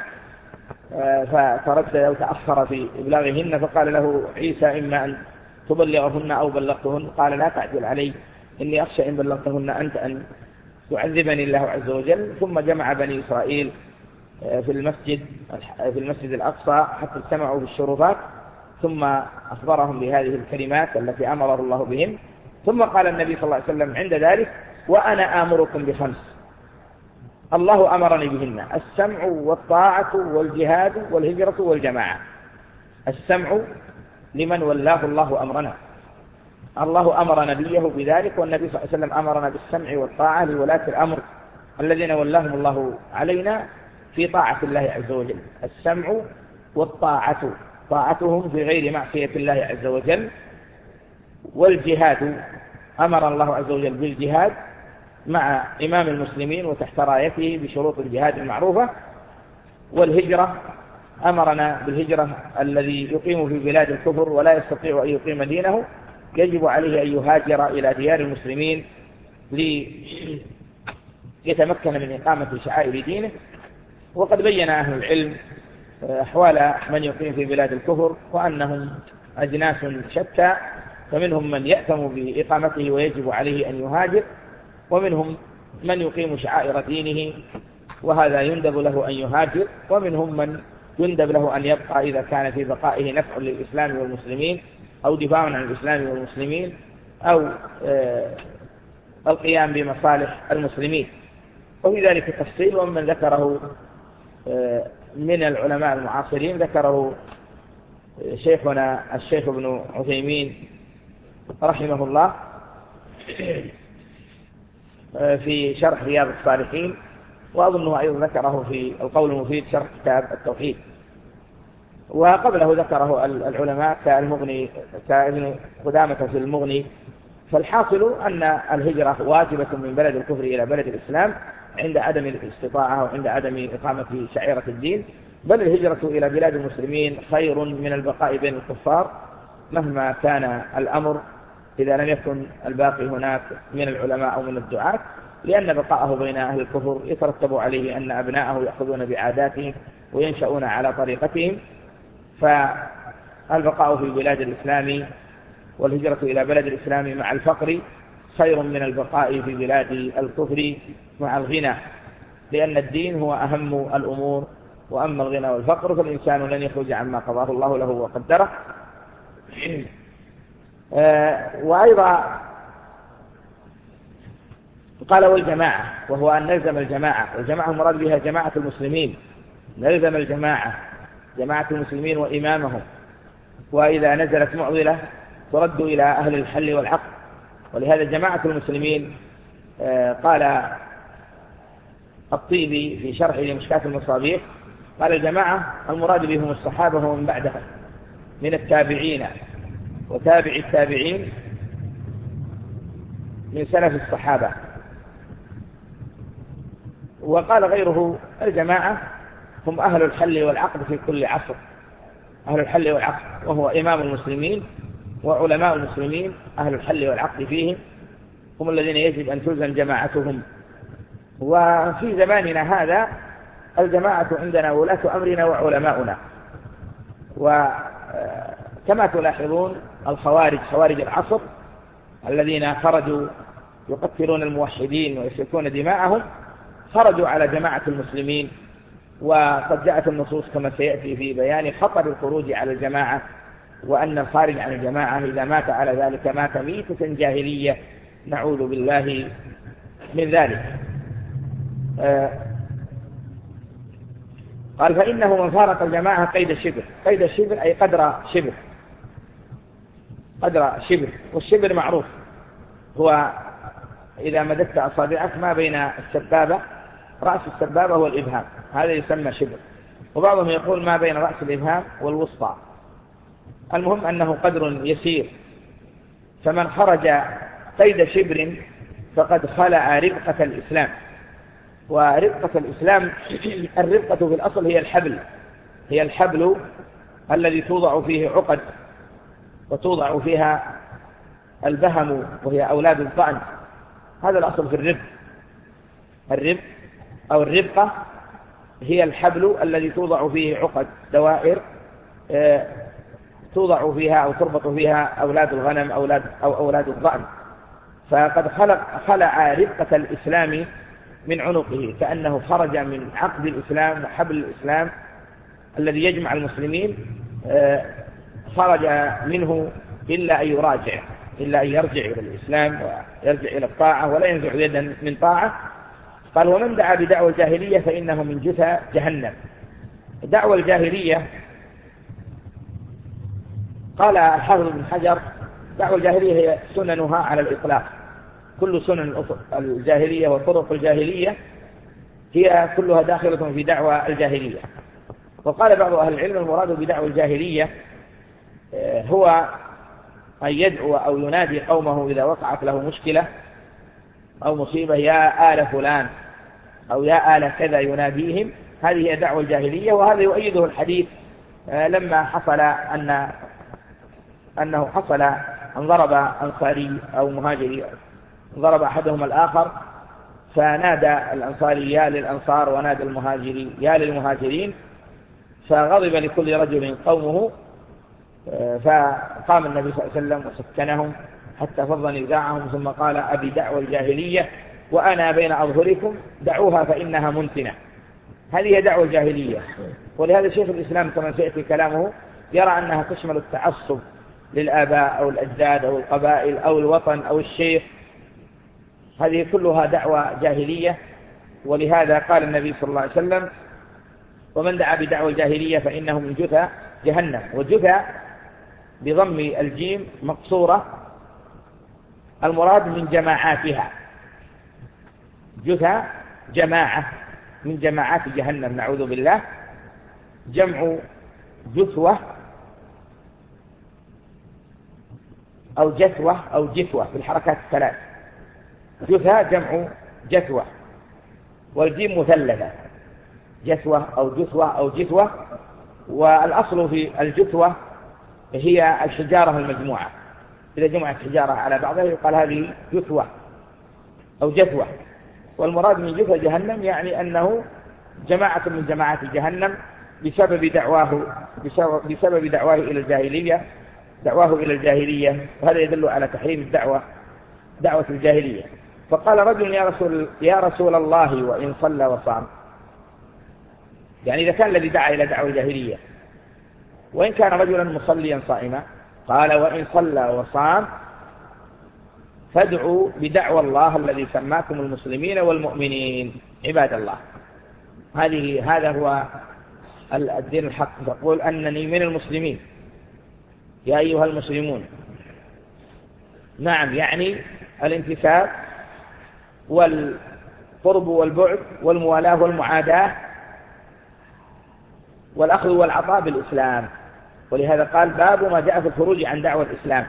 فتردد أو تأخر في إبلاغهن، فقال له عيسى: إما أن تبلغهن أو بلغتهن. قال: لا تعجل علي، إني أخشى إن بلغتهن أنت أن يعذبني الله عز وجل. ثم جمع بني إسرائيل في المسجد الأقصى حتى اجتمعوا بالشرفات، ثم أخبرهم بهذه الكلمات التي أمره الله بهم. ثم قال النبي صلى الله عليه وسلم عند ذلك: وأنا آمركم بخمس الله أمرني بهن: السمع والطاعة والجهاد والهجرة والجماعة. السمع لمن ولاه الله أمرنا، الله أمر نبيه بذلك، والنبي صلى الله عليه وسلم أمرنا بالسمع والطاعة لولاة الأمر الذين ولاهم الله علينا في طاعة الله عز وجل. السمع والطاعة، طاعتهم في غير معصية الله عز وجل. والجهاد، أمر الله عز وجل بالجهاد مع إمام المسلمين وتحت رايته بشروط الجهاد المعروفة. والهجرة، أمرنا بالهجرة، الذي يقيم في بلاد الكفر ولا يستطيع أن يقيم دينه يجب عليه أن يهاجر إلى ديار المسلمين ليتمكن من إقامة شعائر دينه. وقد بين أهل العلم أحوال من يقيم في بلاد الكفر، وأنهم أجناس شتى، فمنهم من يأثم بإقامته ويجب عليه أن يهاجر، ومنهم من يقيم شعائر دينه وهذا يندب له أن يهاجر، ومنهم من يندب له أن يبقى إذا كان في بقائه نفع للإسلام والمسلمين أو دفاع عن الإسلام والمسلمين أو القيام بمصالح المسلمين. وفي ذلك تفصيل، ومن ذكره من العلماء المعاصرين ذكره شيخنا الشيخ ابن عثيمين رحمه الله في شرح رياض الصالحين، وأظنه أيضا ذكره في القول المفيد شرح كتاب التوحيد، وقبله ذكره العلماء كالمغني كابن قدامة في المغني. فالحاصل أن الهجرة واجبة من بلد الكفر إلى بلد الإسلام عند عدم الاستطاعة وعند عدم إقامة شعيرة الدين، بل الهجرة إلى بلاد المسلمين خير من البقاء بين الكفار مهما كان الأمر، إذا لم يكن الباقي هناك من العلماء أو من الدعاة، لأن بقاءه بين أهل الكفر يترتب عليه أن أبناءه يأخذون بعاداتهم وينشأون على طريقتهم. فالبقاء في بلاد الإسلام والهجرة إلى بلد الإسلام مع الفقر خير من البقاء في بلاد الكفر مع الغنى، لأن الدين هو أهم الأمور، وأما الغنى والفقر فالإنسان لن يخرج عما قضاه الله له وقدره. وأيضا قال والجماعة، وهو أن نلزم الجماعة، والجماعة المراد بها جماعة المسلمين، نلزم الجماعة جماعة المسلمين وإمامهم، وإذا نزلت معضلة ترد إلى أهل الحل والعقد. ولهذا جماعة المسلمين قال الطيبي في شرح لمشكاة المصابيح قال الجماعة المراد بهم الصحابة ومن بعدهم من التابعين وتابع التابعين من سلف الصحابة. وقال غيره الجماعة هم أهل الحل والعقد في كل عصر، أهل الحل والعقد، وهو إمام المسلمين وعلماء المسلمين أهل الحل والعقد فيهم، هم الذين يجب أن تلزم جماعتهم. وفي زماننا هذا الجماعة عندنا ولاة أمرنا وعلماؤنا، وكما تلاحظون الخوارج خوارج العصر الذين خرجوا يقتلون الموحدين ويسفكون دماءهم خرجوا على جماعة المسلمين، وقد جاءت النصوص كما سيأتي في بيان خطر الخروج على الجماعة، وأن الخارج عن الجماعة إذا مات على ذلك مات ميتة جاهلية نعوذ بالله من ذلك. قال فإنه من فارق الجماعة قيد الشبر، قيد الشبر أي قدر شبر، قدر شبر، والشبر معروف هو إذا مددت أصابعك ما بين السبابة رأس السبابة والإبهام، هذا يسمى شبر، وبعضهم يقول ما بين رأس الإبهام والوسطى. المهم أنه قدر يسير، فمن خرج قيد شبر فقد خلع ربقة الإسلام. وربقة الإسلام الربقة في الأصل هي الحبل، هي الحبل الذي توضع فيه عقد وتوضع فيها البهم وهي أولاد الطعن، هذا الأصل في الربق. الربق أو الربقة هي الحبل الذي توضع فيه عقد دوائر توضع فيها أو تربط فيها أولاد الغنم أو أولاد الضأن. فقد خلع ربقة الإسلام من عنقه، كأنه خرج من عقد الإسلام وحبل الإسلام الذي يجمع المسلمين، خرج منه إلا أن يراجع، إلا أن يرجع إلى الإسلام ويرجع إلى الطاعة ولا ينزع يدا من طاعة. قال ومن دعا بدعوى الجاهلية فإنه من جثى جهنم. دعوى الجاهلية قال الحافظ بن حجر دعوى الجاهلية هي سننها على الإطلاق، كل سنن الجاهلية وطرق الجاهلية هي كلها داخلة في دعوى الجاهلية. وقال بعض أهل العلم المراد بدعوى الجاهلية هو أن يدعو أو ينادي قومه إذا وقعت له مشكلة أو مصيبة يا آل فلان أو يا آل كذا يناديهم، هذه هي دعوى الجاهلية. وهذا يؤيده الحديث لما حصل أنه حصل أن ضرب أنصاري أو مهاجري، ضرب أحدهم الآخر فنادى الأنصاري يا للأنصار ونادى المهاجري يا للمهاجرين، فغضب لكل رجل قومه فقام النبي صلى الله عليه وسلم وسكنهم حتى فض نزاعهم، ثم قال: أبي دعوى الجاهلية وأنا بين أظهركم دعوها فإنها منتنة. هذه دعوة الجاهلية. ولهذا شيخ الإسلام كما سيأتي كلامه يرى أنها تشمل التعصب للآباء أو الأجداد أو القبائل أو الوطن أو الشيخ، هذه كلها دعوة جاهلية. ولهذا قال النبي صلى الله عليه وسلم: ومن دعا بدعوى الجاهلية فإنه من جثى جهنم. وجثى بضم الجيم مقصورة، المراد من جماعاتها. جثى جماعة من جماعات جهنم، نعوذ بالله. جمع جثوة أو جثوة أو جثوة بالحركات الثلاث. جثى جمع جثوة، والجيم مثلثة، جثوة أو جثوة أو جثوة. والأصل في الجثوة هي الحجارة المجموعة، إذا جمعت حجارة على بعضها يقال هذه جثوة أو جثوة. والمراد من جثة جهنم يعني أنه جماعة من جماعات جهنم بسبب دعواه إلى الجاهلية. وهذا يدل على تحريم دعوة الجاهلية. فقال رجل: يا رسول الله وإن صلى وصام. يعني إذا كان الذي دعا إلى دعوة الجاهلية وإن كان رجلا مصليا صائما، قال: وإن صلى وصام فادعوا بدعوى الله الذي سماكم المسلمين والمؤمنين عباد الله. هذا هو الدين الحق. تقول أنني من المسلمين يا أيها المسلمون. نعم، يعني الانتساب والقرب والبعد والموالاة والمعاداة والأخذ والعطاء بالإسلام. ولهذا قال: باب ما جاء في الخروج عن دعوة الإسلام.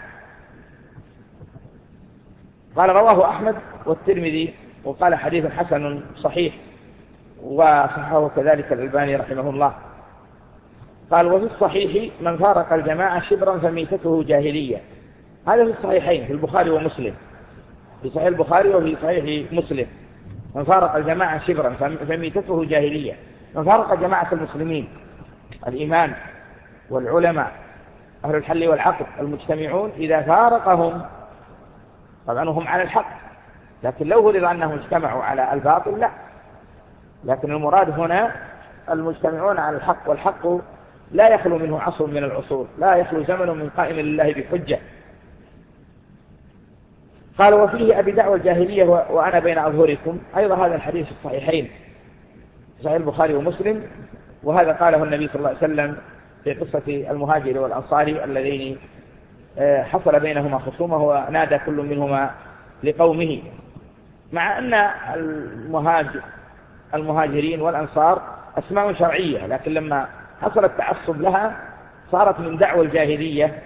قال: رواه أحمد والترمذي، وقال: حديث حسن صحيح، وصححه كذلك الألباني رحمه الله. قال: وفي الصحيح: من فارق الجماعة شبرا فميتته جاهلية. هذا في الصحيحين، في البخاري ومسلم، في صحيح البخاري وفي صحيح مسلم. من فارق الجماعة شبرا فميتته جاهلية. من فارق جماعة المسلمين، الإمام والعلماء أهل الحل والعقد المجتمعون، إذا فارقهم طبعا هم على الحق، لكن لو فرض أنهم اجتمعوا على الباطل لا. لكن المراد هنا المجتمعون على الحق، والحق لا يخلو منه عصر من العصور، لا يخلو زمن من قائم لله بحجة. قال: وفيه أبي دعوى الجاهلية وأنا بين أظهركم. أيضا هذا الحديث الصحيحين صحيح البخاري ومسلم. وهذا قاله النبي صلى الله عليه وسلم في قصة المهاجر والأنصاري اللذين حصل بينهما خصومة ونادى كل منهما لقومه، مع أن المهاجرين والأنصار أسماء شرعية، لكن لما حصل التعصب لها صارت من دعوة الجاهلية.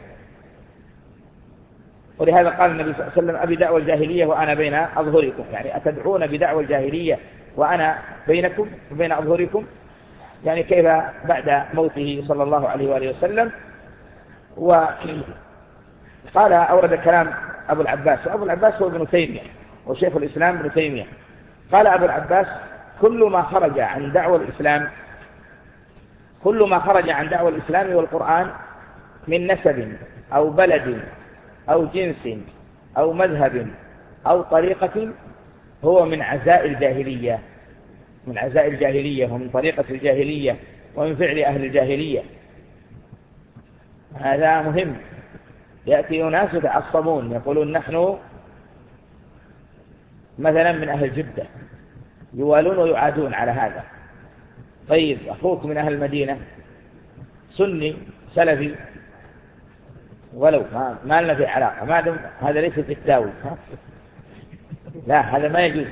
ولهذا قال النبي صلى الله عليه وسلم: أبي دعوة الجاهلية وأنا بين أظهركم. يعني أتدعون بدعوة الجاهلية وأنا بينكم وبين أظهركم، يعني كيف بعد موته صلى الله عليه وآله وسلم. وقال أورد كلام أبو العباس، وأبو العباس هو ابن تيمية وشيخ الإسلام ابن تيمية. قال أبو العباس: كل ما خرج عن دعوة الإسلام والقرآن من نسب أو بلد أو جنس أو مذهب أو طريقة هو من عزاء الجاهلية ومن طريقة الجاهلية ومن فعل أهل الجاهلية. هذا مهم. يأتي ناس يتعصبون يقولون نحن مثلا من أهل جدة، يوالون ويعادون على هذا. طيب أخوك من أهل المدينة سني سلفي ولو ما لنا في علاقة، ما دم هذا ليس في التاوي، لا هذا ما يجوز.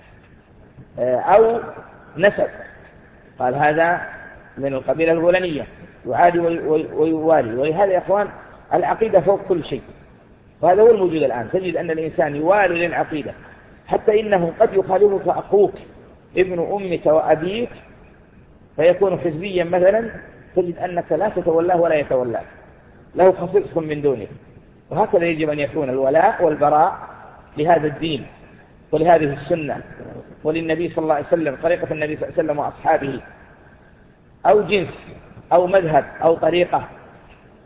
أو نسب، قال هذا من القبيلة الفلانية، يعادي ويوالي. ولهذا يا أخوان العقيدة فوق كل شيء، وهذا هو الموجود الآن. تجد أن الإنسان يوالي للعقيدة، حتى إنه قد يخالفك أخوك ابن أمك وأبيك فيكون حزبيا مثلا، تجد أنك لا تتولاه ولا يتولاك، له خصيص من دونه. وهكذا يجب أن يكون الولاء والبراء لهذا الدين ولهذه السنة وللنبي صلى الله عليه وسلم، طريقة النبي صلى الله عليه وسلم وأصحابه، أو جنس أو مذهب أو طريقة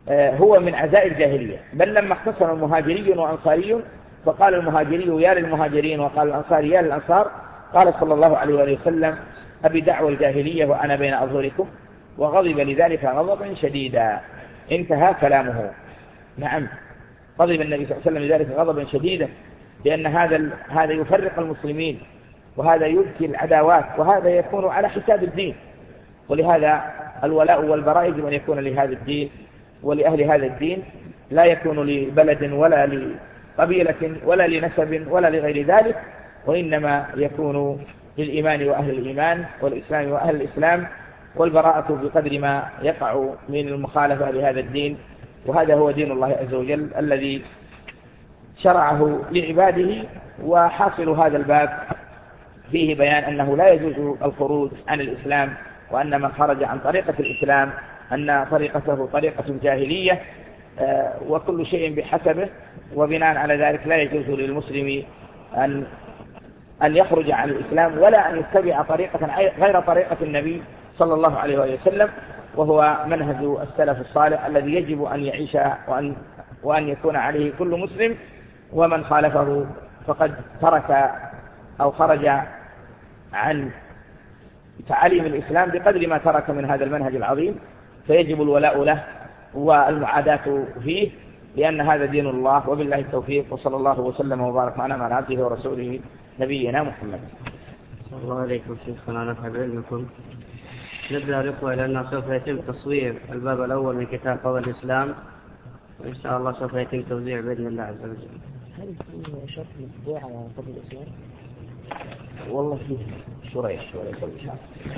هو من عزاء الجاهلية. بل لما اختصر المهاجري وأنصاري فقال المهاجري يا للمهاجرين وقال الأنصاري يا للأنصار، قال صلى الله عليه وآله وسلم أبي دعوى الجاهلية وأنا بين أظهركم، وغضب لذلك غضبا شديدا. انتهى كلامه. نعم، غضب النبي صلى الله عليه وسلم لذلك غضبا شديدا، لأن هذا يفرق المسلمين، وهذا يبكي العداوات، وهذا يكون على حساب الدين. ولهذا الولاء والبراء يجب أن يكون لهذا الدين ولأهل هذا الدين، لا يكون لبلد ولا لقبيلة ولا لنسب ولا لغير ذلك، وإنما يكون للإيمان وأهل الإيمان، والإسلام وأهل الإسلام، والبراءة بقدر ما يقع من المخالفة لهذا الدين. وهذا هو دين الله عز وجل الذي شرعه لعباده. وحاصل هذا الباب فيه بيان أنه لا يجوز الخروج عن الإسلام، وأن من خرج عن طريقة الإسلام أن طريقته طريقة جاهلية، وكل شيء بحسبه. وبناء على ذلك لا يجوز للمسلم أن يخرج عن الإسلام، ولا أن يتبع طريقة غير طريقة النبي صلى الله عليه وسلم، وهو منهج السلف الصالح الذي يجب أن يعيش وأن يكون عليه كل مسلم. ومن خالفه فقد ترك أو خرج عن تعاليم الإسلام بقدر ما ترك من هذا المنهج العظيم، فيجب الولاء له والمعاداة فيه، لأن هذا دين الله. وبالله التوفيق، وصلى الله وسلم وبارك معنا على عبده ورسوله نبينا محمد. صلى الله عليكم شيخنا، نفع بعلمكم. نبدأ الإخوة لأنه سوف يتم تصوير الباب الأول من كتاب فضل الإسلام، وإن شاء الله سوف يتم توزيع بإذن الله عز وجل. هل في شرط مطبوع على فضل الإسلام؟ والله فيه شريح كل شرح،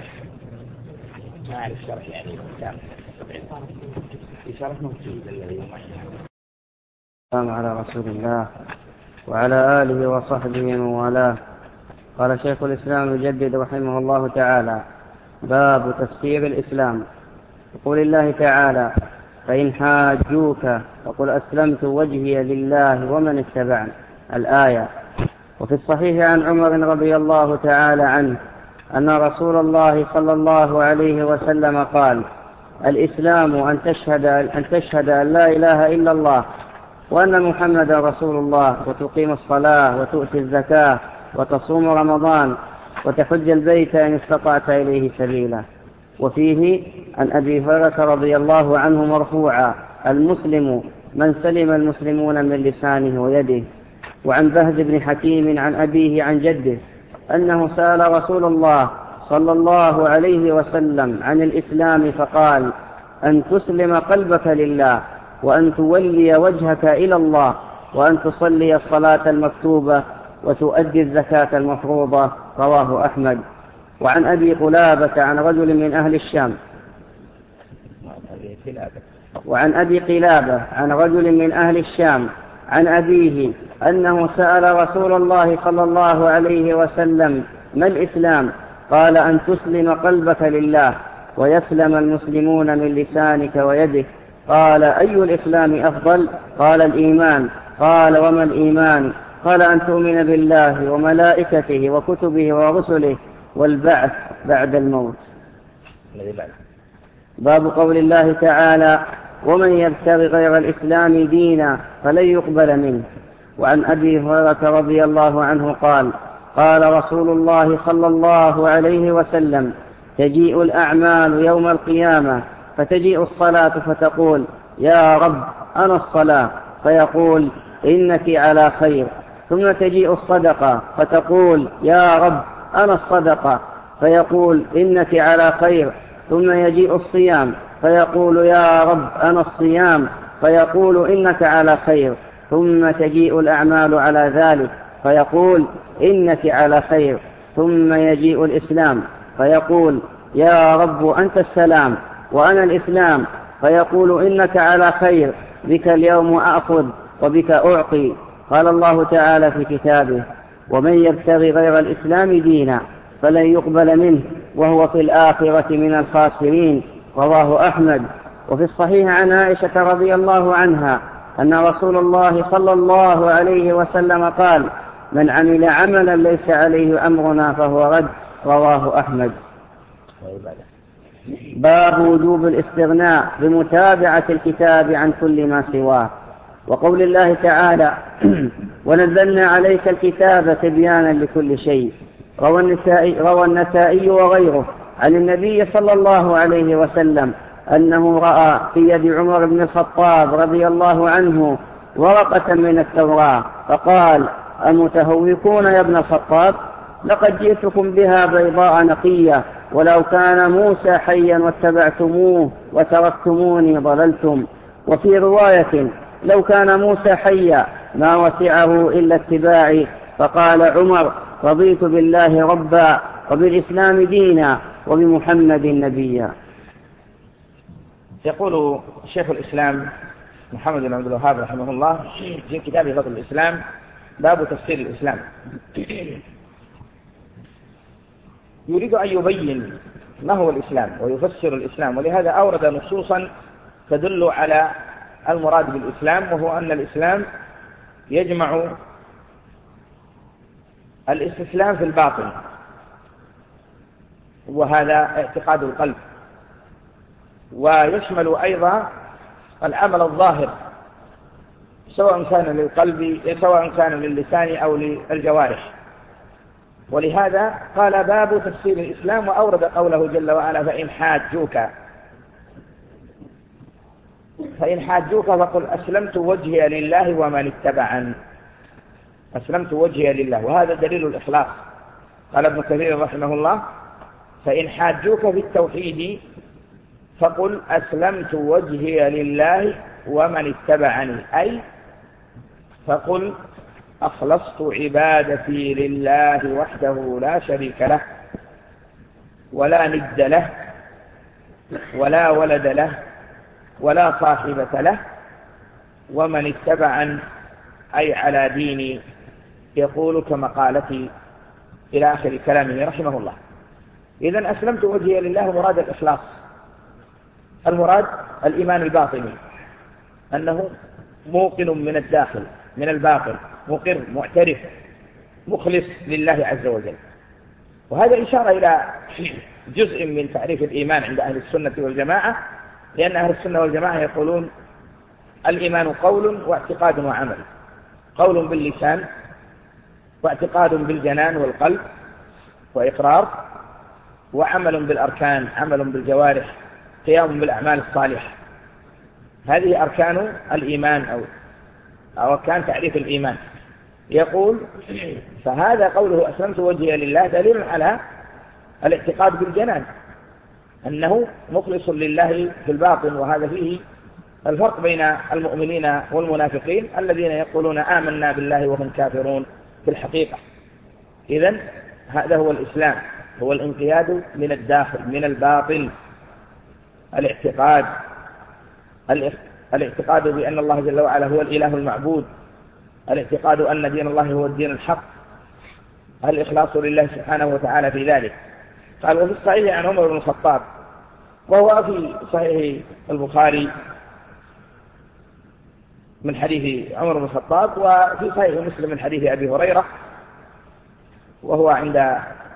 ما أعرف شرح يعني كامل. في شرح موجود الذي السلام على رسول الله وعلى آله وصحبه ومن والاه. قال شيخ الإسلام المجدد رحمه الله تعالى: باب تفسير الإسلام. يقول الله تعالى: فإن حاجوك فقل أسلمت وجهي لله ومن اتبعني. الآية. وفي الصحيح عن عمر رضي الله تعالى عنه أن رسول الله صلى الله عليه وسلم قال: الإسلام أن تشهد أن لا إله إلا الله وأن محمدا رسول الله، وتقيم الصلاة، وتؤتي الزكاة، وتصوم رمضان، وتحج البيت إن استطعت إليه سبيلا. وفيه عن أبي هريرة رضي الله عنه مرفوعا: المسلم من سلم المسلمون من لسانه ويده. وعن بهز بن حكيم عن أبيه عن جده أنه سأل رسول الله صلى الله عليه وسلم عن الإسلام فقال: أن تسلم قلبك لله، وأن تولي وجهك إلى الله، وأن تصلي الصلاة المكتوبة، وتؤدي الزكاة المفروضة. رواه أحمد. وعن أبي قلابة عن رجل من أهل الشام عن رجل من أهل الشام عن أبيه أنه سأل رسول الله صلى الله عليه وسلم: ما الإسلام؟ قال: أن تسلم قلبك لله، ويسلم المسلمون من لسانك ويدك. قال: أي الإسلام أفضل؟ قال: الإيمان. قال: وما الإيمان؟ قال: أن تؤمن بالله وملائكته وكتبه ورسله والبعث بعد الموت. باب قول الله تعالى: ومن يبتغي غير الإسلام دينا فلن يقبل منه. وعن أبي هريرة رضي الله عنه قال: قال رسول الله صلى الله عليه وسلم: تجيء الأعمال يوم القيامة، فتجيء الصلاة فتقول: يا رب أنا الصلاة، فيقول: إنك على خير. ثم تجيء الصدقة فتقول: يا رب أنا الصدقة، فيقول: إنك على خير. ثم يجيء الصيام فيقول: يا رب أنا الصيام، فيقول: إنك على خير. ثم تجيء الأعمال على ذلك فيقول: إنك على خير. ثم يجيء الإسلام فيقول: يا رب أنت السلام وأنا الإسلام، فيقول: إنك على خير، بك اليوم أأخذ وبك أعطي. قال الله تعالى في كتابه: ومن يبتغي غير الإسلام دينا فلن يقبل منه وهو في الآخرة من الخاسرين. رواه أحمد. وفي الصحيح عن عائشة رضي الله عنها أن رسول الله صلى الله عليه وسلم قال: من عمل عملا ليس عليه أمرنا فهو رد. رواه أحمد. باب وجوب الاستغناء بمتابعة الكتاب عن كل ما سواه. وقول الله تعالى ونزلنا عليك الكتاب تبيانا لكل شيء. روى النسائي وغيره عن النبي صلى الله عليه وسلم أنه رأى في يد عمر بن الخطاب رضي الله عنه ورقة من التوراة فقال أمتهوكون يا ابن الخطاب؟ لقد جئتكم بها بيضاء نقية، ولو كان موسى حيا واتبعتموه وتركتموني ضللتم. وفي رواية لو كان موسى حيا ما وسعه إلا اتباعي. فقال عمر رضيت بالله ربا وبالإسلام دينا وبمحمد نبيا. يقول شيخ الإسلام محمد بن عبد الوهاب رحمه الله في كتابه فضل الإسلام باب تفسير الإسلام، يريد أن يبين ما هو الإسلام ويفسر الإسلام، ولهذا أورد نصوصا تدل على المراد بالإسلام، وهو أن الإسلام يجمع الاستسلام في الباطن، وهذا اعتقاد القلب، ويشمل أيضا العمل الظاهر سواء كان للقلب سواء كان للسان أو للجوارح. ولهذا قال باب تفسير الإسلام، وأورد قوله جل وعلا فإن حاجوك فقل أسلمت وجهي لله ومن اتبعني. أسلمت وجهي لله، وهذا دليل الإخلاص. قال ابن كثير رحمه الله فإن حاجوك في التوحيد فقل أسلمت وجهي لله ومن اتبعني، أي فقل أخلصت عبادتي لله وحده لا شريك له ولا ند له ولا ولد له ولا صاحبة له ومن اتبعني، أي على ديني، يقول كمقالتي إلى آخر كلامه رحمه الله. إذن أسلمت وجهي لله مراد الإخلاص، المراد الإيمان الباطني، أنه موقن من الداخل من الباطن، مقر معترف مخلص لله عز وجل. وهذا إشارة إلى جزء من تعريف الإيمان عند أهل السنة والجماعة، لأن أهل السنة والجماعة يقولون الإيمان قول واعتقاد وعمل، قول باللسان واعتقاد بالجنان والقلب وإقرار، وعمل بالأركان، عمل بالجوارح، قيام بالأعمال الصالحة. هذه أركان الإيمان أو أركان تعريف الإيمان. يقول فهذا قوله أسلمت وجهي لله دليل على الاعتقاد بالجنان، أنه مخلص لله في الباطن، وهذا فيه الفرق بين المؤمنين والمنافقين الذين يقولون آمنا بالله وهم كافرون في الحقيقة. إذن هذا هو الإسلام، هو الانقياد من الداخل من الباطن، الاعتقاد بأن الله جل وعلا هو الإله المعبود، الاعتقاد أن دين الله هو الدين الحق، الإخلاص لله سبحانه وتعالى في ذلك. قال وفي الصحيح عن عمر بن الخطاب، وهو في صحيح البخاري من حديث عمر بن الخطاب، وفي صحيح مسلم من حديث أبي هريرة، وهو عند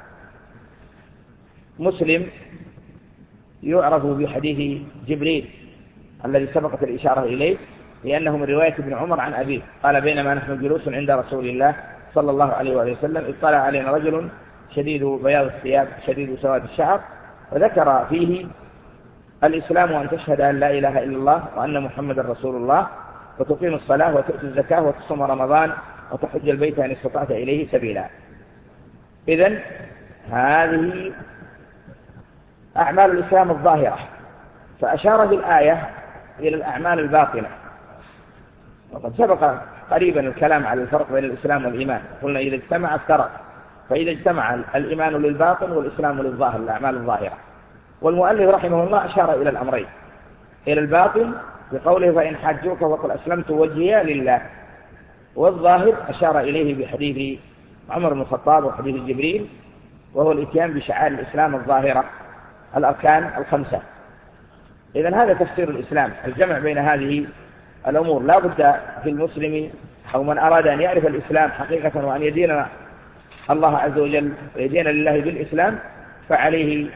مسلم يعرف بحديث جبريل الذي سبقت الإشارة إليه، لأنه من رواية ابن عمر عن أبيه قال بينما نحن جلوس عند رسول الله صلى الله عليه وآله وسلم اطلع علينا رجل شديد بياض الثياب شديد سواد الشعر، وذكر فيه الإسلام أن تشهد أن لا إله إلا الله وأن محمد رسول الله وتقيم الصلاة وتؤتي الزكاة وتصوم رمضان وتحج البيت إن استطعت إليه سبيلا. إذن هذه أعمال الإسلام الظاهرة، فأشار بالآية إلى الأعمال الباطنة. وقد سبق قريبا الكلام على الفرق بين الإسلام والإيمان، قلنا إذا اجتمع افترق، فإذا اجتمع الإيمان للباطن والإسلام للظاهر الأعمال الظاهرة. والمؤلف رحمه الله أشار إلى الأمرين، إلى الباطن بقوله فإن حاجوك فقل أسلمت وجهي لله، والظاهر أشار إليه بحديث عمر بن الخطاب وحديث جبريل، وهو الإتيان بشعائر الإسلام الظاهرة الأركان الخمسة. إذن هذا تفسير الإسلام، الجمع بين هذه الأمور. لا بد في المسلم أو من أراد أن يعرف الإسلام حقيقة وأن يدين الله عز وجل ويدين لله بالإسلام، فعليه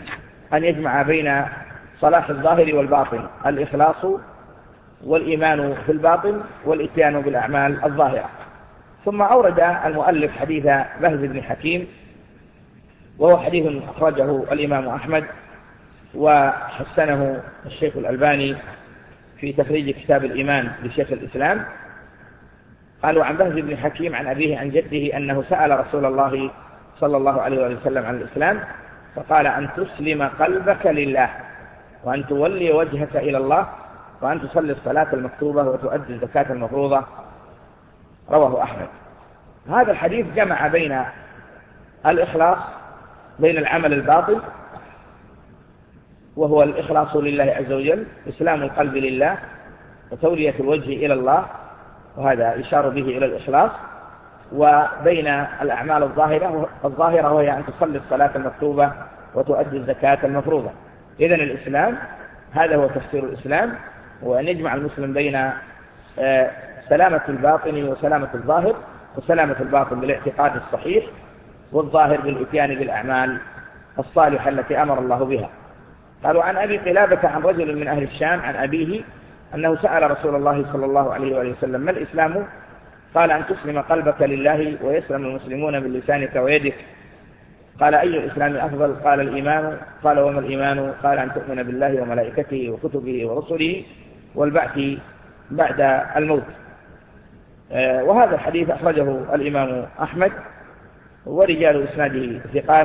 أن يجمع بين صلاح الظاهر والباطن، الإخلاص والإيمان في الباطن والإتيان بالأعمال الظاهرة. ثم أورد المؤلف حديث بهز بن حكيم، وهو حديث أخرجه الإمام أحمد وحسنه الشيخ الألباني في تخريج كتاب الإيمان لشيخ الإسلام. قالوا عن بهز بن حكيم عن أبيه عن جده أنه سأل رسول الله صلى الله عليه وسلم عن الإسلام فقال: أن تسلم قلبك لله، وأن تولي وجهك إلى الله، وأن تصلي الصلاة المكتوبة، وتؤدي الزكاة المفروضة. رواه أحمد. هذا الحديث جمع بين الإخلاص، بين العمل الباطن وهو الإخلاص لله عز وجل، إسلام القلب لله، وتولية الوجه إلى الله، وهذا يشار به إلى الإخلاص، وبين الأعمال الظاهرة وهي أن تصلي الصلاة المكتوبة وتؤدي الزكاة المفروضة. إذن الإسلام هذا هو تفسير الإسلام، وأن يجمع المسلم بين سلامة الباطن وسلامة الظاهر، وسلامة الباطن بالاعتقاد الصحيح، والظاهر بالإتيان بالأعمال الصالحة التي أمر الله بها. قالوا عن أبي قلابة عن رجل من أهل الشام عن أبيه أنه سأل رسول الله صلى الله عليه وسلم: ما الإسلام؟ قال: أن تسلم قلبك لله ويسلم المسلمون من لسانك ويدك. قال: أي الإسلام أفضل؟ قال: الإيمان. قال: وما الإيمان؟ قال: أن تؤمن بالله وملائكته وكتبه ورسله والبعث بعد الموت. وهذا الحديث أخرجه الإمام أحمد، ورجال إسناده ثقات،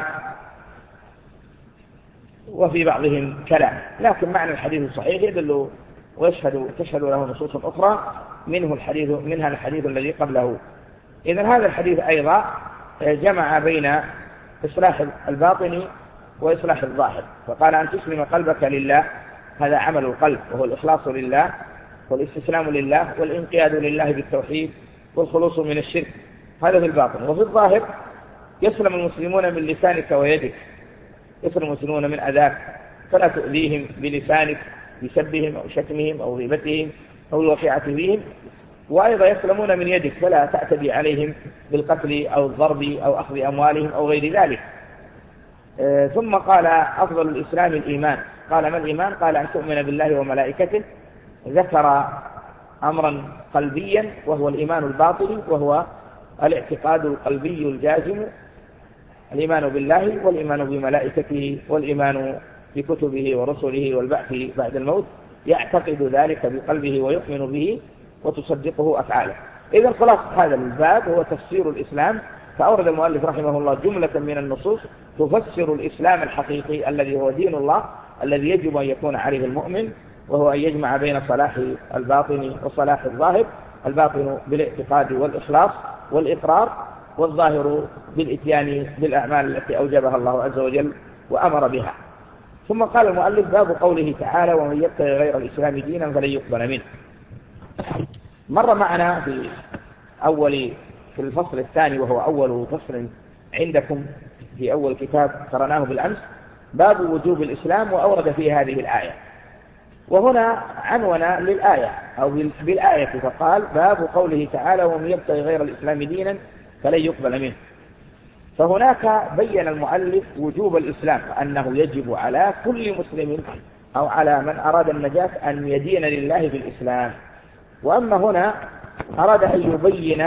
وفي بعضهم كلام، لكن معنى الحديث الصحيح يدل تشهد له نصوص أخرى منها الحديث الذي قبله. إذن هذا الحديث أيضا جمع بين إصلاح الباطن وإصلاح الظاهر، فقال: أن تسلم قلبك لله، هذا عمل القلب وهو الإخلاص لله والاستسلام لله والانقياد لله بالتوحيد والخلوص من الشرك، هذا في الباطن. وفي الظاهر: يسلم المسلمون من لسانك ويدك، يسلم المسلمون من أذاك، فلا تؤذيهم بلسانك بسبهم أو شتمهم أو غيبتهم أو الوقيعة فيهم، وأيضا يسلمون من يدك، فلا تأتدي عليهم بالقتل أو الضرب أو أخذ أموالهم أو غير ذلك. ثم قال: أفضل الإسلام الإيمان. قال: ما الإيمان؟ قال: أن تؤمن بالله وملائكته. ذكر أمرا قلبيا وهو الإيمان الباطني، وهو الاعتقاد القلبي الجازم، الإيمان بالله والإيمان بملائكته والإيمان بكتبه ورسله والبعث بعد الموت، يعتقد ذلك بقلبه ويؤمن به وتصدقه أفعاله. إذن خلاصة هذا الباب هو تفسير الإسلام، فأورد المؤلف رحمه الله جملة من النصوص تفسر الإسلام الحقيقي الذي هو دين الله، الذي يجب أن يكون عليه المؤمن، وهو أن يجمع بين صلاح الباطن وصلاح الظاهر، الباطن بالاعتقاد والإخلاص والإقرار، والظاهر بالإتيان بالأعمال التي أوجبها الله عز وجل وأمر بها. ثم قال المؤلف: باب قوله تعالى: ومن يبتغي غير الإسلام دينا فلن يقبل منه. مر معنا في الفصل الثاني، وهو أول فصل عندكم في أول كتاب قرأناه بالأمس، باب وجوب الإسلام، وأورد فيه هذه الآية. وهنا عنون للآية أو بالآية، فقال: باب قوله تعالى: ومن يبتغي غير الإسلام دينا فلن يقبل منه. فهناك بين المؤلف وجوب الإسلام، أنه يجب على كل مسلم أو على من أراد النجاة أن يدين لله بالإسلام. وأما هنا أراد أن يبين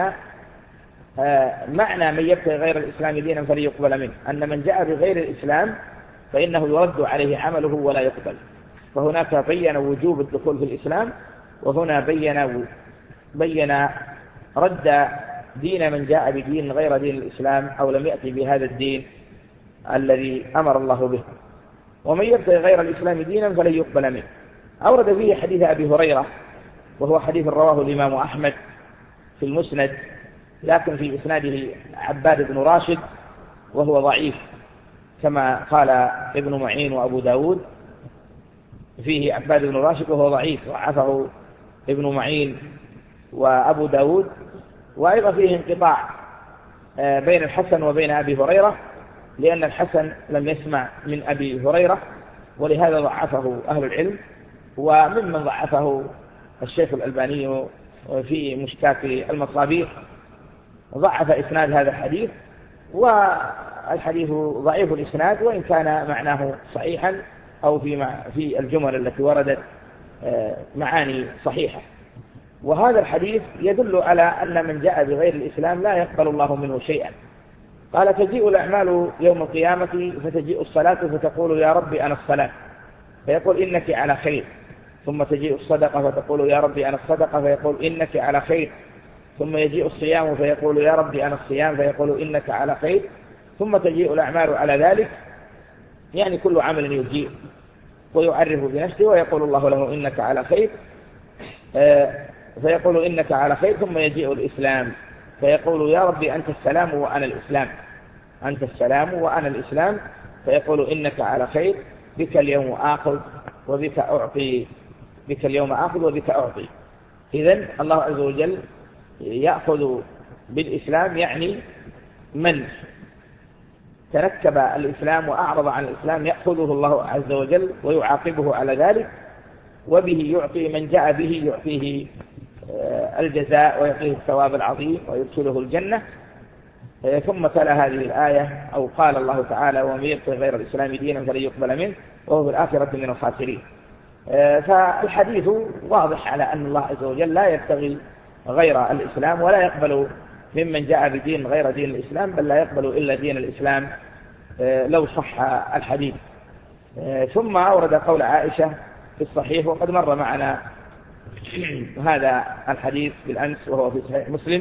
معنى من يبتغي غير الإسلام دينا فلن يقبل منه، أن من جاء بغير الإسلام فإنه يرد عليه عمله ولا يقبل. فهناك بين وجوب الدخول في الإسلام، وهنا بين رد دين من جاء بدين غير دين الإسلام أو لم يأتي بهذا الدين الذي أمر الله به. ومن يبتغي غير الإسلام دينا فلن يقبل منه. أورد فيه حديث أبي هريرة، وهو حديث رواه الإمام أحمد في المسند، لكن في إسناده عباد بن راشد وهو ضعيف، كما قال ابن معين وأبو داود فيه عباد بن راشد وهو ضعيف، ضعفه ابن معين وأبو داود. وأيضا فيه انقطاع بين الحسن وبين أبي هريرة، لأن الحسن لم يسمع من أبي هريرة، ولهذا ضعفه أهل العلم. وممن ضعفه الشيخ الألباني في مشكاة المصابيح، ضعف إسناد هذا الحديث. والحديث ضعيف الإسناد وإن كان معناه صحيحا أو في الجمل التي وردت معاني صحيحة. وهذا الحديث يدل على أن من جاء بغير الإسلام لا يقبل الله منه شيئا. قال تجيء الأعمال يوم القيامة فتجيء الصلاة فتقول يا ربي أنا الصلاة فيقول إنك على خير، ثم تجيء الصدقة فتقول يا ربي أنا الصدقة فيقول إنك على خير، ثم يجيء الصيام فيقول يا ربي أنا الصيام فيقول إنك على خير، ثم تجيء الأعمال على ذلك، يعني كل عمل يجيء ويعرف بنفسه ويقول الله له إنك على خير، فيقول إنك على خير، ثم يجيء الإسلام فيقول يا ربي أنت السلام وأنا الإسلام، أنت السلام وأنا الإسلام، فيقول إنك على خير، بك اليوم آخذ وبك أعطي، بك اليوم آخذ وبك أعطي. إذن الله عز وجل يأخذ بالإسلام يعني من تنكب الإسلام وأعرض عن الإسلام يأخذه الله عز وجل ويعاقبه على ذلك، وبه يعطي من جاء به يعطيه الجزاء ويعطيه الثواب العظيم ويدخله الجنة. ثم تلا هذه الآية أو قال الله تعالى ومن يبتغي غير الإسلام دينا فلن يقبل منه وهو في الآخرة من الخاسرين. فالحديث واضح على أن الله عز وجل لا يبتغي غير الإسلام ولا يقبل ممن جاء بدين غير دين الإسلام، بل لا يقبل إلا دين الإسلام لو صح الحديث. ثم أورد قول عائشة في الصحيح وقد مر معنا هذا الحديث بالأمس وهو في صحيح مسلم: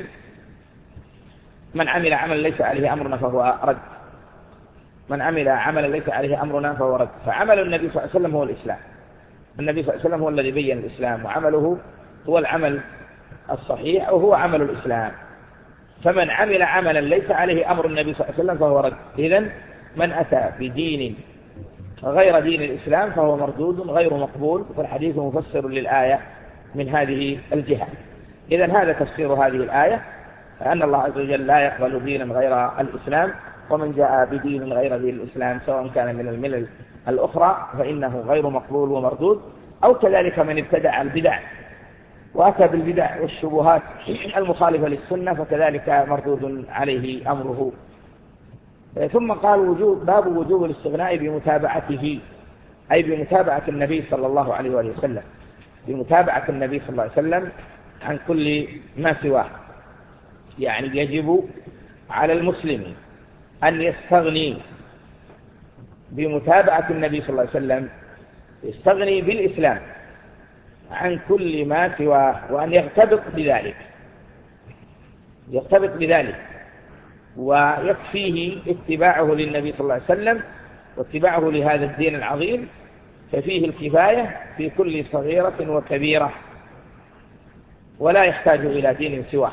من عمل عملا ليس عليه أمرنا فهو رد، من عمل عملا ليس عليه أمرنا فهو رد. فعمل النبي صلى الله عليه وسلم هو الإسلام، النبي صلى الله عليه وسلم هو الذي بين الإسلام وعمله هو العمل الصحيح وهو عمل الإسلام. فمن عمل عملا ليس عليه أمر النبي صلى الله عليه وسلم فهو رد. إذن من أتى بدين غير دين الإسلام فهو مردود غير مقبول، فالحديث مفسر للآية من هذه الجهة. إذن هذا تفسير هذه الآية، أن الله عز وجل لا يقبل دينا غير الإسلام، ومن جاء بدين غير دين الإسلام سواء كان من الملل الأخرى فإنه غير مقبول ومردود، أو كذلك من ابتدع البدع وأتى بالبدع والشبهات المخالفة للسنة فكذلك مردود عليه أمره. ثم قال باب وجوب الاستغناء بمتابعته، أي بمتابعة النبي صلى الله عليه وسلم، بمتابعة النبي صلى الله عليه وسلم عن كل ما سواه. يعني يجب على المسلم أن يستغني بمتابعة النبي صلى الله عليه وسلم، يستغني بالإسلام عن كل ما سواه، وأن يرتبط بذلك، يرتبط بذلك، ويكفيه اتباعه للنبي صلى الله عليه وسلم واتباعه لهذا الدين العظيم، ففيه الكفاية في كل صغيرة وكبيرة، ولا يحتاج إلى دين سواه.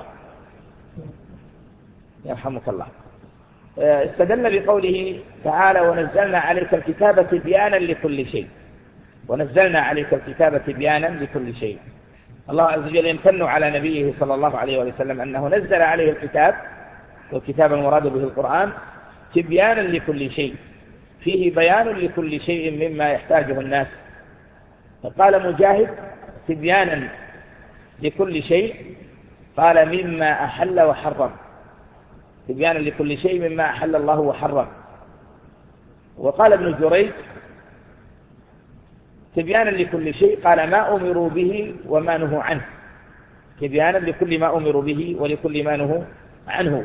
يرحمك الله. استدل بقوله تعالى ونزلنا عليك الكتاب تبيانا لكل شيء، ونزلنا عليك الكتاب تبيانا لكل شيء. الله عز وجل يمتن على نبيه صلى الله عليه وسلم أنه نزل عليه الكتاب، والكتاب المراد به القرآن، تبيانا لكل شيء، فيه بيان لكل شيء مما يحتاجه الناس. فقال مجاهد تبيانا لكل شيء، قال مما أحل وحرم، تبيانا لكل شيء مما أحل الله وحرم. وقال ابن جريج تبيانا لكل شيء، قال ما أمروا به وما نهوا عنه، تبيانا لكل ما أمروا به ولكل ما نهوا عنه.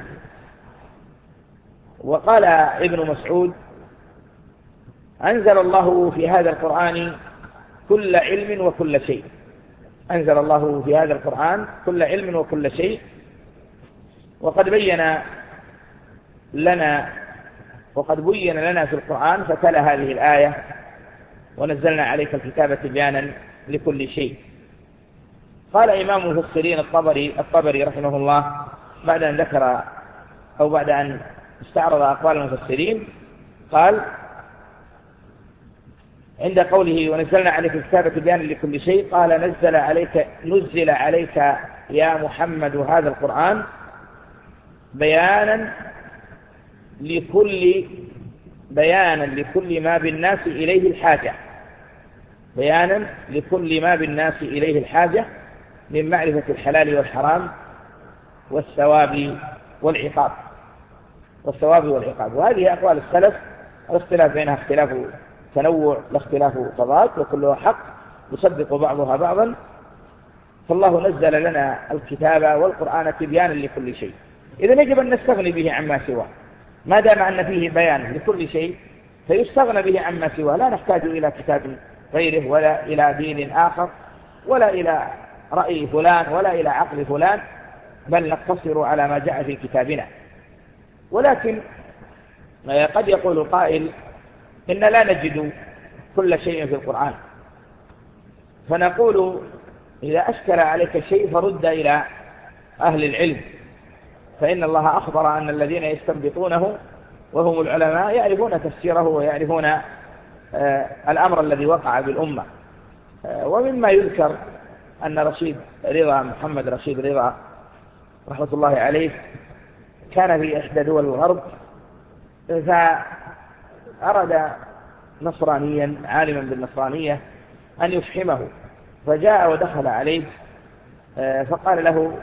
وقال ابن مسعود أنزل الله في هذا القرآن كل علم وكل شيء، أنزل الله في هذا القرآن كل علم وكل شيء. وقد بين لنا في القرآن فتلا هذه الآية ونزلنا عليك الكتاب تبيانا لكل شيء. قال إمام المفسرين الطبري رحمه الله بعد أن ذكر أو بعد أن استعرض أقوال المفسرين، قال عند قوله ونزلنا عليك الكتاب تبيانا لكل شيء، قال نزل عليك يا محمد هذا القرآن بيانا لكل ما بالناس إليه الحاجة، بيانا لكل ما بالناس إليه الحاجة من معرفة الحلال والحرام والثواب والعقاب. والثواب والعقاب. وهذه أقوال السلف، الاختلاف بينها اختلاف تنوع لا اختلاف تضاد، وكلها حق يصدق بعضها بعضا. فالله نزل لنا الكتاب والقرآن تبيانا لكل شيء، إذا يجب أن نستغني به عما سواه، ما دام أن فيه بيان لكل شيء فيستغنى به عما سواه، لا نحتاج إلى كتاب غيره ولا إلى دين آخر ولا إلى رأي فلان ولا إلى عقل فلان، بل نقتصر على ما جاء في كتابنا. ولكن قد يقول القائل إن لا نجد كل شيء في القرآن، فنقول إذا أشكل عليك شيء فرد إلى أهل العلم، فإن الله أخبر أن الذين يستنبطونه وهم العلماء يعرفون تفسيره ويعرفون الأمر الذي وقع بالأمة. ومما يذكر أن محمد رشيد رضا رحمة الله عليه كان في إحدى دول الغرب، فأراد نصرانيا عالما بالنصرانية أن يفحمه، فجاء ودخل عليه فقال له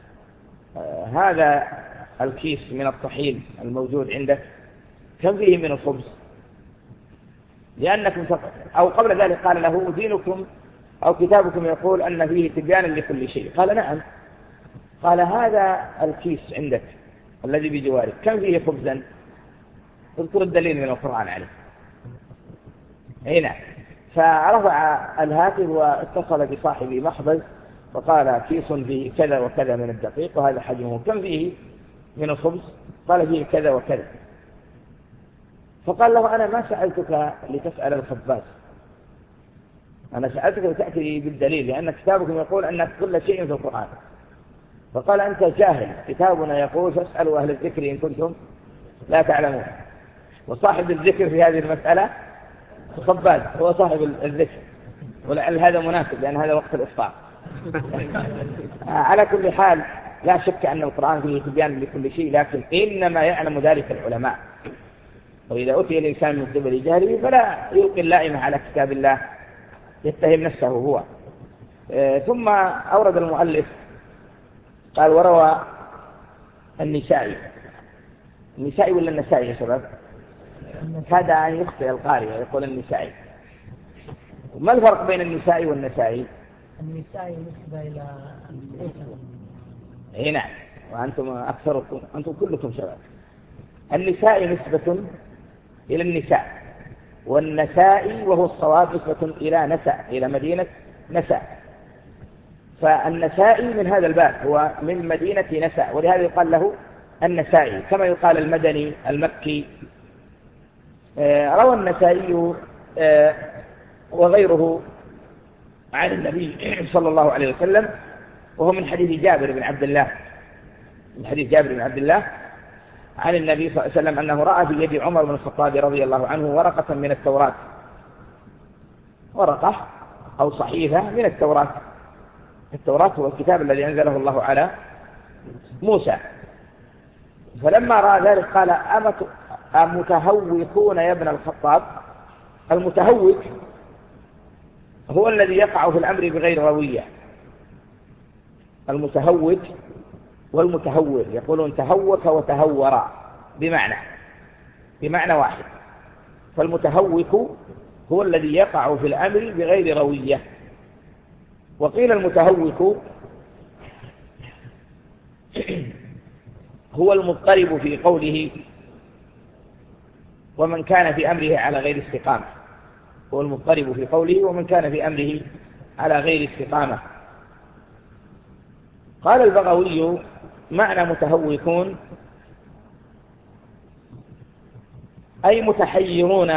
هذا الكيس من الطحين الموجود عندك كم فيه من الخبز؟ لأنكم أو قبل ذلك قال له دينكم أو كتابكم يقول أن فيه تبيانا لكل شيء. قال نعم. قال هذا الكيس عندك الذي بجوارك كم فيه خبزا؟ اذكر الدليل من القرآن عليه. هنا فرفع الهاتف واتصل بصاحب مخبز فقال كيس فيه كذا وكذا من الدقيق وهذا حجمه، كم فيه من الخبز؟ قال فيه كذا وكذا. فقال له أنا ما سألتك لتسأل الخباز، أنا سألتك لتأتي بالدليل، لأن كتابكم يقول أن كل شيء في القرآن. فقال أنت جاهل، كتابنا يقول فاسألوا أهل الذكر إن كنتم لا تعلمون. وصاحب الذكر في هذه المسألة الخباز هو صاحب الذكر، ولعل هذا مناسب لأن هذا وقت الإفطار. على كل حال لا شك أن القرآن فيه تبيان لكل شيء، لكن إنما يعلم ذلك العلماء. وإذا أتي الإنسان من قبل جهله فلا يلقي اللائمة على كتاب الله، يتهم نفسه هو. ثم أورد المؤلف قال وروى النسائي ولا النسائي يا شباب؟ هذا أن يخطئ القارئ يقول النسائي. ما الفرق بين النسائي والنسائي؟ النسائي نسبة إلى هنا وأنتم أكثركم، أنتم كلكم شباب. النسائي نسبة إلى النساء، والنسائي وهو الصواب نسبة إلى نساء، إلى مدينة نساء. فالنسائي من هذا الباب هو من مدينة نساء، ولهذا يقال له النسائي كما يقال المدني المكي. روى النسائي وغيره عن النبي صلى الله عليه وسلم، وهو من حديث جابر بن عبد الله عن النبي صلى الله عليه وسلم أنه رأى في يد عمر بن الخطاب رضي الله عنه ورقة من التوراة، ورقة أو صحيفة من التوراة. التوراة هو الكتاب الذي أنزله الله على موسى. فلما رأى ذلك قال أمتهوكون يا ابن الخطاب؟ المتهوك هو الذي يقع في الأمر بغير روية. المتهوك والمتهور يقولون تهوك وتهور بمعنى واحد. فالمتهوك هو الذي يقع في الأمر بغير روية. وقيل المتهوك هو المضطرب في قوله ومن كان في أمره على غير استقامة. هو المضطرب في قوله ومن كان في أمره على غير استقامة. قال البغوي معنى متهوكون أي متحيرون،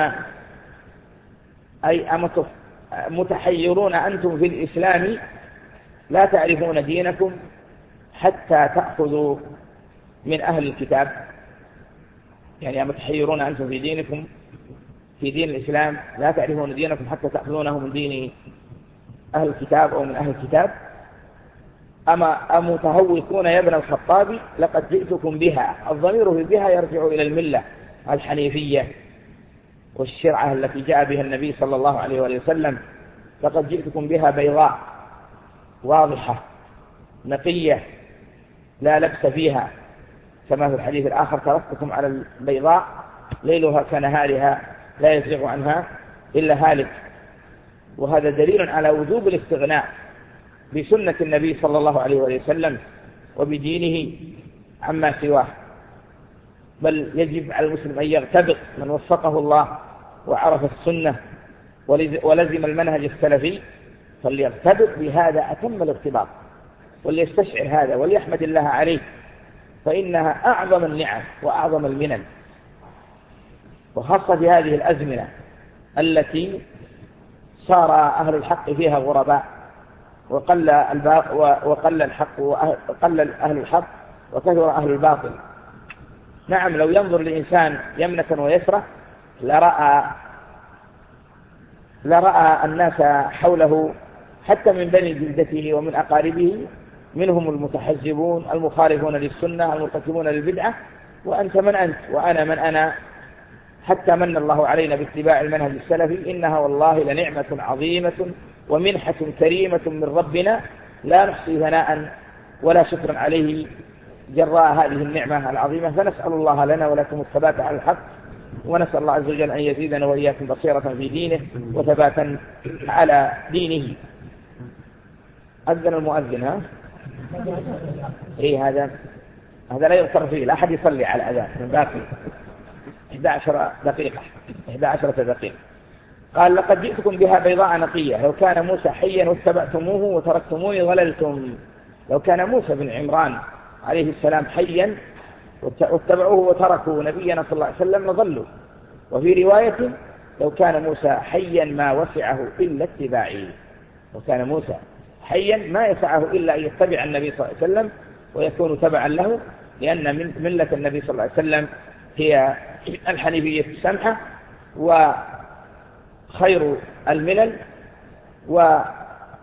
أي متحيرون أنتم في الإسلام لا تعرفون دينكم حتى تأخذوا من أهل الكتاب. يعني متحيرون أنتم في دينكم، في دين الإسلام لا تعرفون دينكم حتى تأخذونه من دين أهل الكتاب أو من أهل الكتاب. أما أمتهوكون يا ابن الخطاب لقد جئتكم بها. الضمير في بها يرجع إلى الملة الحنيفية والشرعة التي جاء بها النبي صلى الله عليه وسلم. لقد جئتكم بها بيضاء واضحة نقية لا لبس فيها، كما في الحديث الآخر: تركتكم على البيضاء ليلها كنهارها لا يزيغ عنها إلا هالك. وهذا دليل على وجوب الاستغناء بسنة النبي صلى الله عليه وسلم وبدينه عما سواه، بل يجب على المسلم أن يغتبط من وفقه الله وعرف السنة ولزم المنهج السلفي، فليغتبط بهذا أتم الاغتباط، وليستشعر هذا وليحمد الله عليه، فإنها أعظم النعم وأعظم المنن، وخاصة في هذه الأزمنة التي صار أهل الحق فيها غرباء، وقل الحق وقل أهل الحق وكثر أهل الباطل. نعم، لو ينظر الإنسان يمنة ويسرة لرأى الناس حوله حتى من بني جلدته ومن أقاربه منهم المتحزبون المخالفون للسنة المرتكبون للبدعة، وأنت من أنت وأنا من أنا، حتى من الله علينا باتباع المنهج السلفي. إنها والله لنعمة عظيمة ومنحة كريمة من ربنا لا نحصي ثناء ولا شكرا عليه جراء هذه النعمة العظيمة. فنسأل الله لنا ولكم الثبات على الحق، ونسأل الله عز وجل أن يزيدنا وإياكم بصيرة في دينه وثباتا على دينه. أذن المؤذن، ها؟ إيه، هذا لا يغتر فيه، لا أحد يصلي على الأذان من باقي 11 دقيقة. قال: لقد جئتكم بها بيضاء نقية، لو كان موسى حيا واتبعتموه وتركتموني ضللتم. لو كان موسى بن عمران عليه السلام حيا واتبعوه وتركوا نبينا صلى الله عليه وسلم لضلوا. وفي رواية: لو كان موسى حيا ما وسعه إلا اتباعي. لو كان موسى حيا ما يسعه إلا أن يتبع النبي صلى الله عليه وسلم ويكون تبعا له، لأن من ملة النبي صلى الله عليه وسلم هي الحنيفية السمحة وخير الملل، وجمعت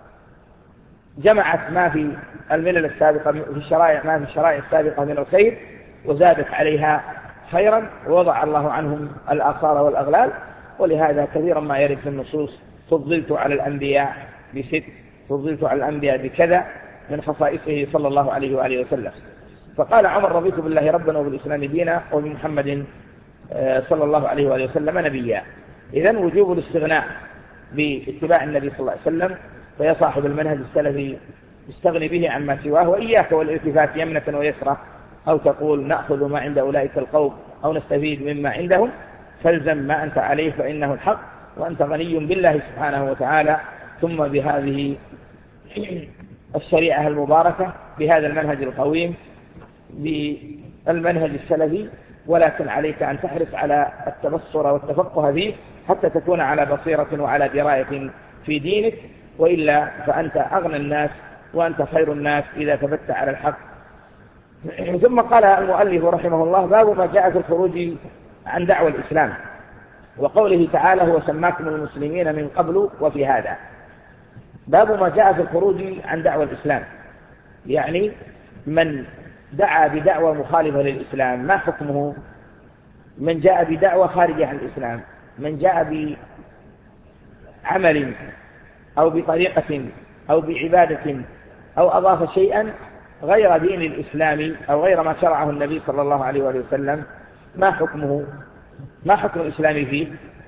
ما في الملل السابقة ما في الشرائع السابقة من الخير وزادت عليها خيرا، ووضع الله عنهم الآثار والأغلال. ولهذا كثيرا ما يرد في النصوص: فضلت على الأنبياء ب6، فضلت على الأنبياء بكذا من خصائصه صلى الله عليه وآله وسلم. فقال عمر: رضيت بالله ربنا وبالإسلام دينا وبمحمد صلى الله عليه وآله وسلم نبيا. إذن وجوب الاستغناء باتباع النبي صلى الله عليه وسلم، فيا صاحب المنهج السلفي استغني به عما سواه، وإياك والالتفات يمنة ويسرة، أو تقول نأخذ ما عند أولئك القوم أو نستفيد مما عندهم. فالزم ما أنت عليه فإنه الحق، وأنت غني بالله سبحانه وتعالى، ثم بهذه الشريعة المباركة، بهذا المنهج القويم، بالمنهج السلفي. ولكن عليك أن تحرص على التبصر والتفقه فيه حتى تكون على بصيرة وعلى دراية في دينك، وإلا فأنت أغنى الناس وأنت خير الناس إذا ثبت على الحق. ثم قال المؤلف رحمه الله: باب ما جاء في الخروج عن دعوى الإسلام، وقوله تعالى: هو سماكم المسلمين من قبل وفي هذا. باب ما جاء في الخروج عن دعوى الإسلام، يعني من دعا بدعوى مخالفة للإسلام ما حكمه؟ من جاء بدعوى خارجة عن الإسلام، من جاء بعمل أو بطريقة أو بعبادة أو أضاف شيئا غير دين الإسلام أو غير ما شرعه النبي صلى الله عليه وآله وسلم، ما حكمه؟ ما حكم الإسلام فيه؟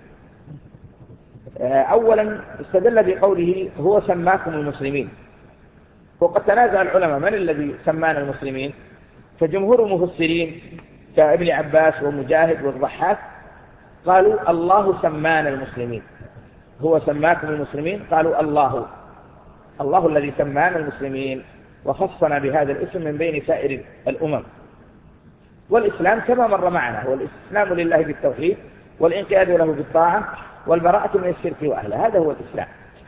أولا استدل بقوله: هو سماكم المسلمين. وقد تنازع العلماء من الذي سمانا المسلمين، فجمهور المفسرين كابن عباس ومجاهد والضحاك قالوا: الله سمانا المسلمين. هو سماكم المسلمين، قالوا الله الذي سمانا المسلمين وخصنا بهذا الاسم من بين سائر الأمم. والإسلام كما مر معنا هو الاستسلام لله بالتوحيد والانقياد له بالطاعة والبراءة من الشرك وأهله، هذا هو الإسلام.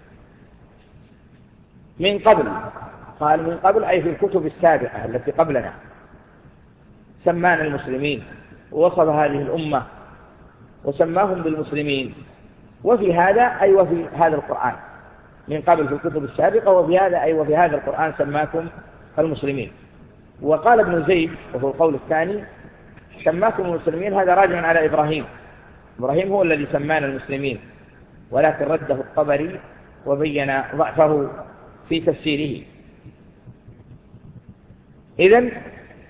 من قبل، قال من قبل أي في الكتب السابقة التي قبلنا، سمانا المسلمين ووصف هذه الأمة وسماهم بالمسلمين. وفي هذا أي وفي هذا القرآن، من قبل في الكتب السابقة، وفي هذا أي وفي هذا القرآن سماكم المسلمين. وقال ابن زيد وهو القول الثاني: سماكم المسلمين، هذا راجع على إبراهيم هو الذي سمانا المسلمين، ولكن رده الطبري وبين ضعفه في تفسيره. إذن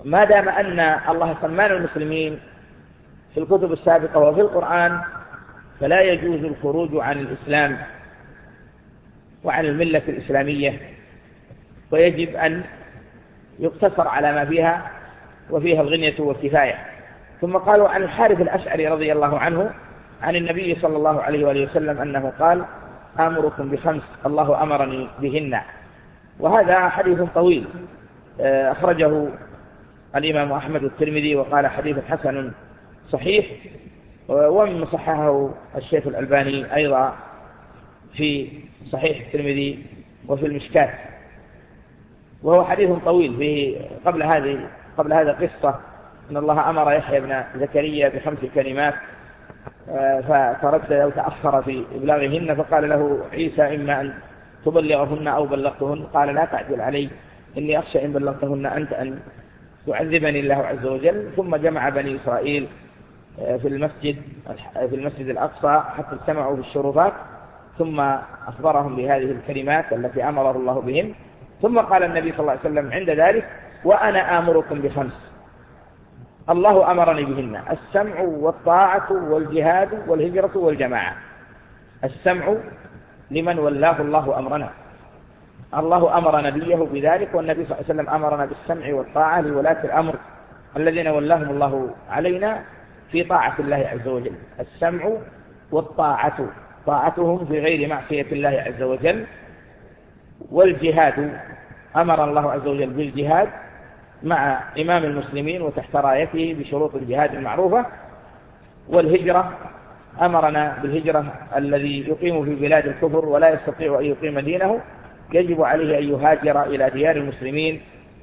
ما دام أن الله سمانا المسلمين في الكتب السابقة وفي القرآن، فلا يجوز الخروج عن الإسلام وعن الملة الإسلامية، ويجب أن يقتصر على ما فيها، وفيها الغنية والكفاية. ثم قالوا عن الحارث الأشعري رضي الله عنه عن النبي صلى الله عليه وآله وسلم أنه قال: آمركم بخمس الله أمرني بهن. وهذا حديث طويل أخرجه الإمام أحمد والترمذي وقال حديث حسن صحيح، ومن صححه الشيخ الألباني أيضا في صحيح الترمذي وفي المشكاة. وهو حديث طويل فيه قبل هذا قصة أن الله أمر يحيى بن زكريا بخمس كلمات فتردد أو تأخر في إبلاغهن، فقال له عيسى: إما أن تبلغهن أو بلغتهن. قال: لا تعجل علي، إني أخشى إن بلغتهن أنت أن يعذبني الله عز وجل. ثم جمع بني إسرائيل في المسجد الأقصى حتى اجتمعوا في الشرفات، ثم أخبرهم بهذه الكلمات التي أمره الله بهم. ثم قال النبي صلى الله عليه وسلم عند ذلك: وأنا آمركم بخمس الله أمرني بهن: السمع والطاعة والجهاد والهجرة والجماعة. السمع لمن ولاه الله أمرنا، الله أمر نبيه بذلك، والنبي صلى الله عليه وسلم أمرنا بالسمع والطاعة لولاة الأمر الذين ولاهم الله علينا في طاعة الله عز وجل. السمع والطاعة، طاعتهم في غير معصية الله عز وجل. والجهاد، أمر الله عز وجل بالجهاد مع إمام المسلمين وتحت رايته بشروط الجهاد المعروفة. والهجرة، أمرنا بالهجرة الذي يقيم في بلاد الكفر ولا يستطيع أن يقيم دينه، يجب عليه أن يهاجر إلى ديار المسلمين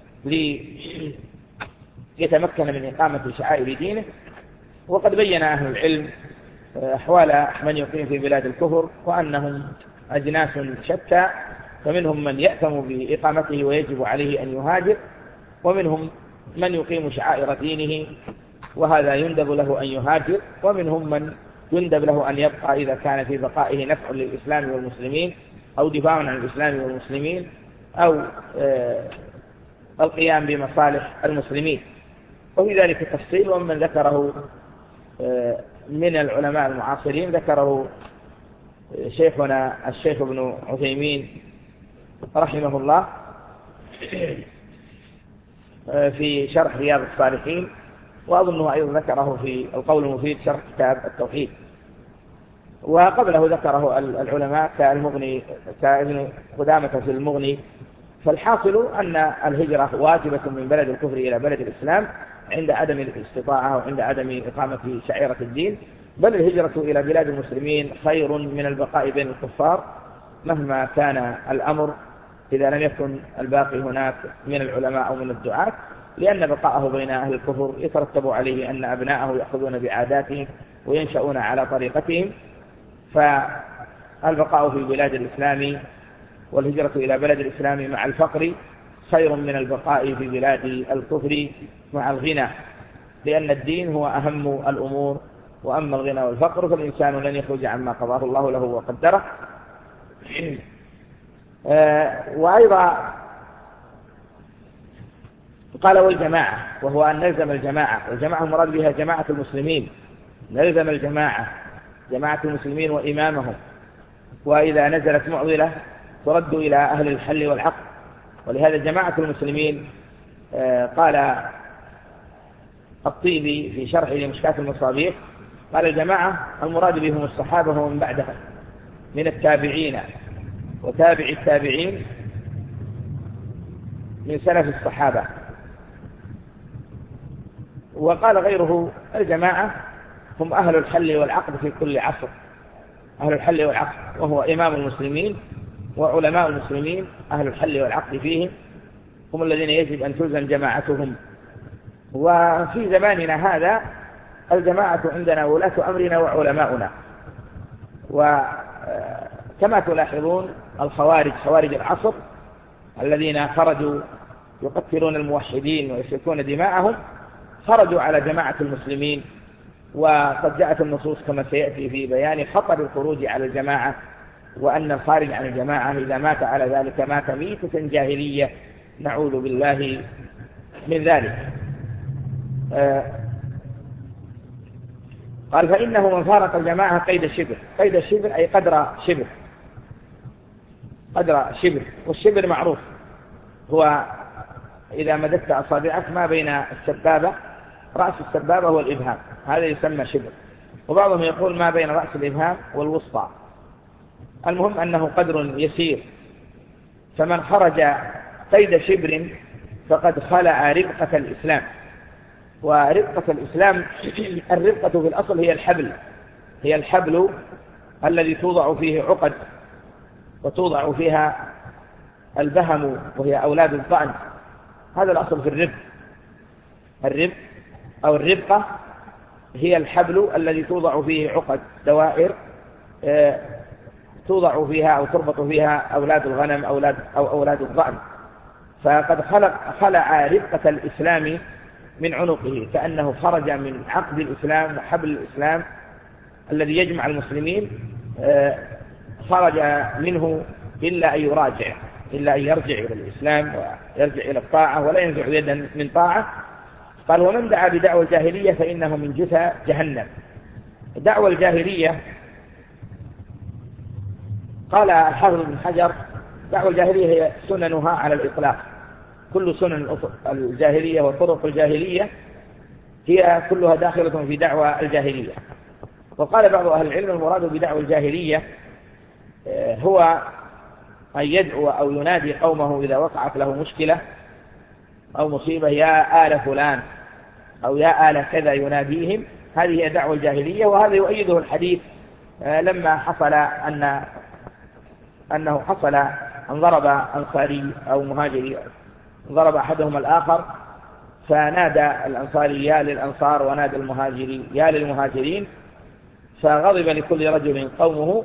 ليتمكن من إقامة شعائر دينه. وقد بين أهل العلم أحوال من يقيم في بلاد الكفر، وأنهم أجناس شتى، فمنهم من يأثم بإقامته ويجب عليه أن يهاجر، ومنهم من يقيم شعائر دينه وهذا يندب له أن يهاجر، ومنهم من يندب له أن يبقى إذا كان في بقائه نفع للإسلام والمسلمين أو دفاع عن الإسلام والمسلمين أو القيام بمصالح المسلمين. وفي ذلك تفصيل، ومن ذكره من العلماء المعاصرين ذكره شيخنا الشيخ ابن عثيمين رحمه الله في شرح رياض الصالحين، وأظنه أيضا ذكره في القول المفيد شرح كتاب التوحيد. وقبله ذكره العلماء كالمغني كابن قدامة في المغني. فالحاصل أن الهجرة واجبة من بلد الكفر إلى بلد الإسلام عند عدم الاستطاعة وعند عدم إقامة شعيرة الدين، بل الهجرة إلى بلاد المسلمين خير من البقاء بين الكفار مهما كان الأمر، إذا لم يكن الباقي هناك من العلماء أو من الدعاة، لأن بقاءه بين أهل الكفر يترتب عليه أن أبناءه يأخذون بعاداتهم وينشأون على طريقتهم. فالبقاء في بلاد الإسلام والهجرة إلى بلد الإسلام مع الفقر خير من البقاء في بلاد الكفر مع الغنى، لأن الدين هو أهم الأمور، وأما الغنى والفقر فالإنسان لن يخرج عما قضاه الله له وقدره. وأيضا قال: والجماعة، وهو أن نلزم الجماعة، والجماعة مراد بها جماعة المسلمين، نلزم الجماعة، جماعة المسلمين وإمامهم، وإذا نزلت معضلة ترد إلى أهل الحل والعقد. ولهذا جماعة المسلمين قال الطيبي في شرحه لمشكاة المصابيح، قال: الجماعة المراد بهم الصحابة ومن بعدهم من التابعين وتابع التابعين من سلف الصحابة. وقال غيره: الجماعة هم أهل الحل والعقد في كل عصر، أهل الحل والعقد، وهو إمام المسلمين وعلماء المسلمين أهل الحل والعقد فيهم، هم الذين يجب أن تلزم جماعتهم. وفي زماننا هذا الجماعة عندنا ولاة أمرنا وعلماؤنا. وكما تلاحظون الخوارج، خوارج العصر الذين خرجوا يقتلون الموحدين ويسفكون دماءهم، خرجوا على جماعة المسلمين. وقد جاءت النصوص كما سيأتي في بيان خطر الخروج على الجماعة، وأن الخارج عن الجماعة إذا مات على ذلك مات ميتة جاهلية، نعوذ بالله من ذلك. قال فإنه من فارق الجماعة قيد الشبر. قيد الشبر أي قدر شبر، قدر شبر، والشبر معروف هو إذا مددت أصابعك ما بين السبابة، رأس السبابة والإبهام، هذا يسمى شبر. وبعضهم يقول ما بين رأس الإبهام والوسطى. المهم أنه قدر يسير. فمن خرج قيد شبر فقد خلع ربقة الإسلام. وربقة الإسلام، الربقة في الأصل هي الحبل، هي الحبل الذي توضع فيه عقد وتوضع فيها البهم وهي أولاد الضأن. هذا الأصل في الربق. الربق أو الربقة هي الحبل الذي توضع فيه عقد دوائر توضع فيها أو تربط فيها أولاد الغنم أو أولاد الضأن. فقد خلع ربقة الإسلام من عنقه، كأنه خرج من عقد الإسلام وحبل الإسلام الذي يجمع المسلمين، خرج منه إلا أن يراجع، إلا أن يرجع إلى الإسلام ويرجع إلى الطاعة ولا ينزع يدا من طاعة. قال ومن دعا بدعوى الجاهلية فإنه من جثى جهنم. دعوى الجاهلية قال الحافظ ابن حجر دعوى الجاهلية هي سننها على الإطلاق، كل سنن الجاهلية وطرق الجاهلية هي كلها داخلة في دعوى الجاهلية. وقال بعض أهل العلم المراد بدعوى الجاهلية هو أن يدعو أو ينادي قومه إذا وقعت له مشكلة أو مصيبة يا آل فلان أو يا آل كذا، يناديهم. هذه هي دعوى الجاهلية. وهذا يؤيده الحديث لما حصل أنه حصل أن ضرب أنصاري أو مهاجري، ضرب أحدهم الآخر، فنادى الأنصاري يا للأنصار ونادى المهاجري يا للمهاجرين، فغضب لكل رجل قومه،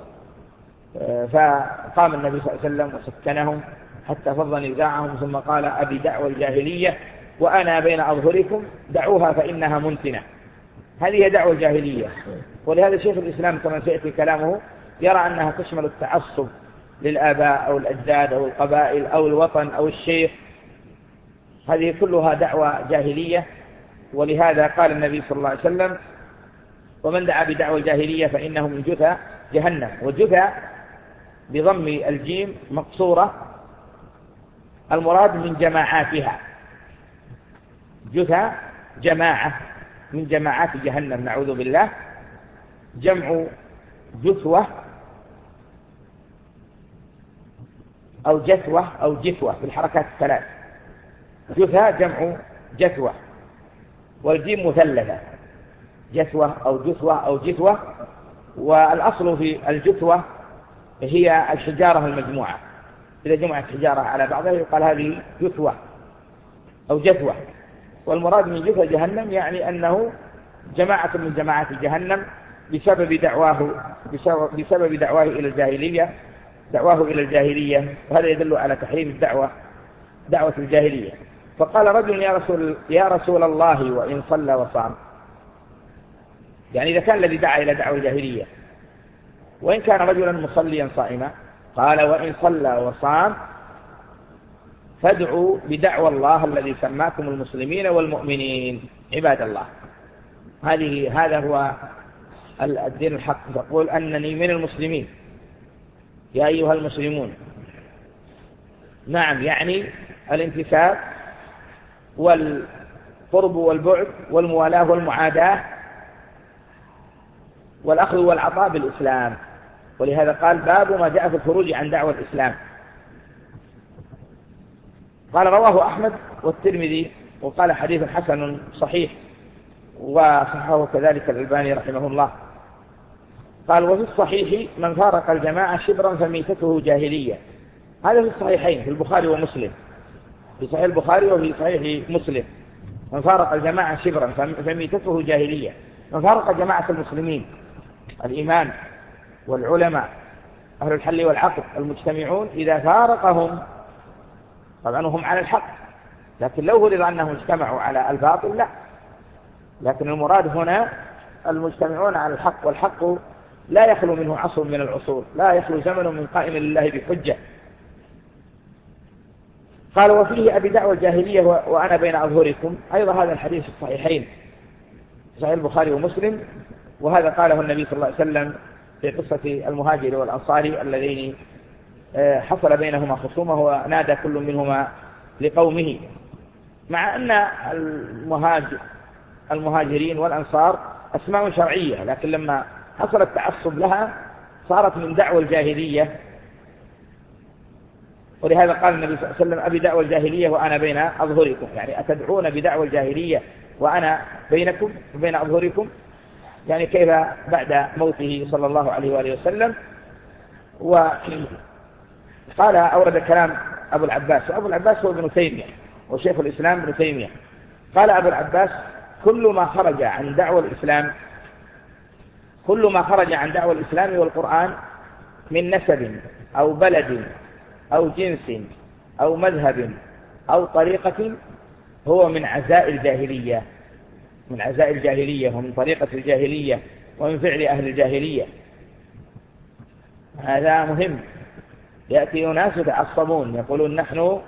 فقام النبي صلى الله عليه وسلم وسكنهم حتى فض نزاعهم، ثم قال أبي دعوى الجاهلية وأنا بين أظهركم دعوها فإنها منتنة. هذه دعوة الجاهلية. ولهذا شيخ الإسلام كما سيأتي كلامه يرى أنها تشمل التعصب للآباء أو الأجداد أو القبائل أو الوطن أو الشيخ، هذه كلها دعوة جاهلية. ولهذا قال النبي صلى الله عليه وسلم ومن دعا بدعوى الجاهلية فإنه من جثى جهنم. وجثى بضم الجيم مقصورة، المراد من جماعاتها، جثى جماعة من جماعات جهنم نعوذ بالله. جمع جثوة أو جثوة أو جثوة بالحركات الثلاث. جثى جمع جثوة والجيم مثلثة، جثوة أو جثوة أو جثوة. والأصل في الجثوة هي الحجارة المجموعة، إذا جمعت حجارة على بعضها يقال هذه جثوة أو جثوة. والمراد من جثة جهنم يعني أنه جماعة من جماعات جهنم بسبب دعواه إلى الجاهلية، دعواه إلى الجاهلية. وهذا يدل على تحريم الدعوة، دعوة الجاهلية. فقال رجل يا رسول الله وإن صلى وصام، يعني إذا كان الذي دعا إلى دعوة الجاهلية وإن كان رجلا مصليا صائما، قال وإن صلى وصام فادعوا بدعوى الله الذي سماكم المسلمين والمؤمنين عباد الله. هذا هو الدين الحق. تقول أنني من المسلمين يا أيها المسلمون. نعم، يعني الانتساب والقرب والبعد والموالاة والمعاداة والأخذ والعطاء بالإسلام. ولهذا قال باب ما جاء في الخروج عن دعوة الإسلام. قال رواه أحمد والترمذي وقال حديث حسن صحيح، وصححه كذلك الألباني رحمه الله. قال وفي الصحيح من فارق الجماعة شبرا فميتته جاهلية. هذا في الصحيحين في البخاري ومسلم، في صحيح البخاري وفي صحيح مسلم. من فارق الجماعة شبرا فميتته جاهلية. من فارق جماعة المسلمين الإيمان والعلماء أهل الحل والعقد المجتمعون، إذا فارقهم طبعا هم على الحق، لكن لو فرض أنهم اجتمعوا على الباطل لا. لكن المراد هنا المجتمعون على الحق، والحق لا يخلو منه عصر من العصور، لا يخلو زمن من قائم لله بحجة. قال وفيه أبي دعوى الجاهلية وأنا بين أظهركم، أيضا هذا الحديث الصحيحين صحيح البخاري ومسلم. وهذا قاله النبي صلى الله عليه وسلم في قصة المهاجر والأنصاري اللذين حصل بينهما خصومة ونادى كل منهما لقومه، مع أن المهاجرين والأنصار أسماء شرعية، لكن لما حصل التعصب لها صارت من دعوى الجاهلية. ولهذا قال النبي صلى الله عليه وسلم: أبي دعوى الجاهلية وأنا بين أظهركم، يعني أتدعون بدعوى الجاهلية وأنا بينكم وبين أظهركم، يعني كيف بعد موته صلى الله عليه وآله وسلم. وقال أورد كلام أبو العباس، وأبو العباس هو ابن تيمية وشيخ الإسلام ابن تيمية. قال أبو العباس: كل ما خرج عن دعوى الإسلام والقرآن من نسب أو بلد أو جنس أو مذهب أو طريقة هو من عزاء الجاهلية، ومن طريقة الجاهلية ومن فعل أهل الجاهلية. هذا مهم. يأتي ناس يتعصبون يقولون: نحن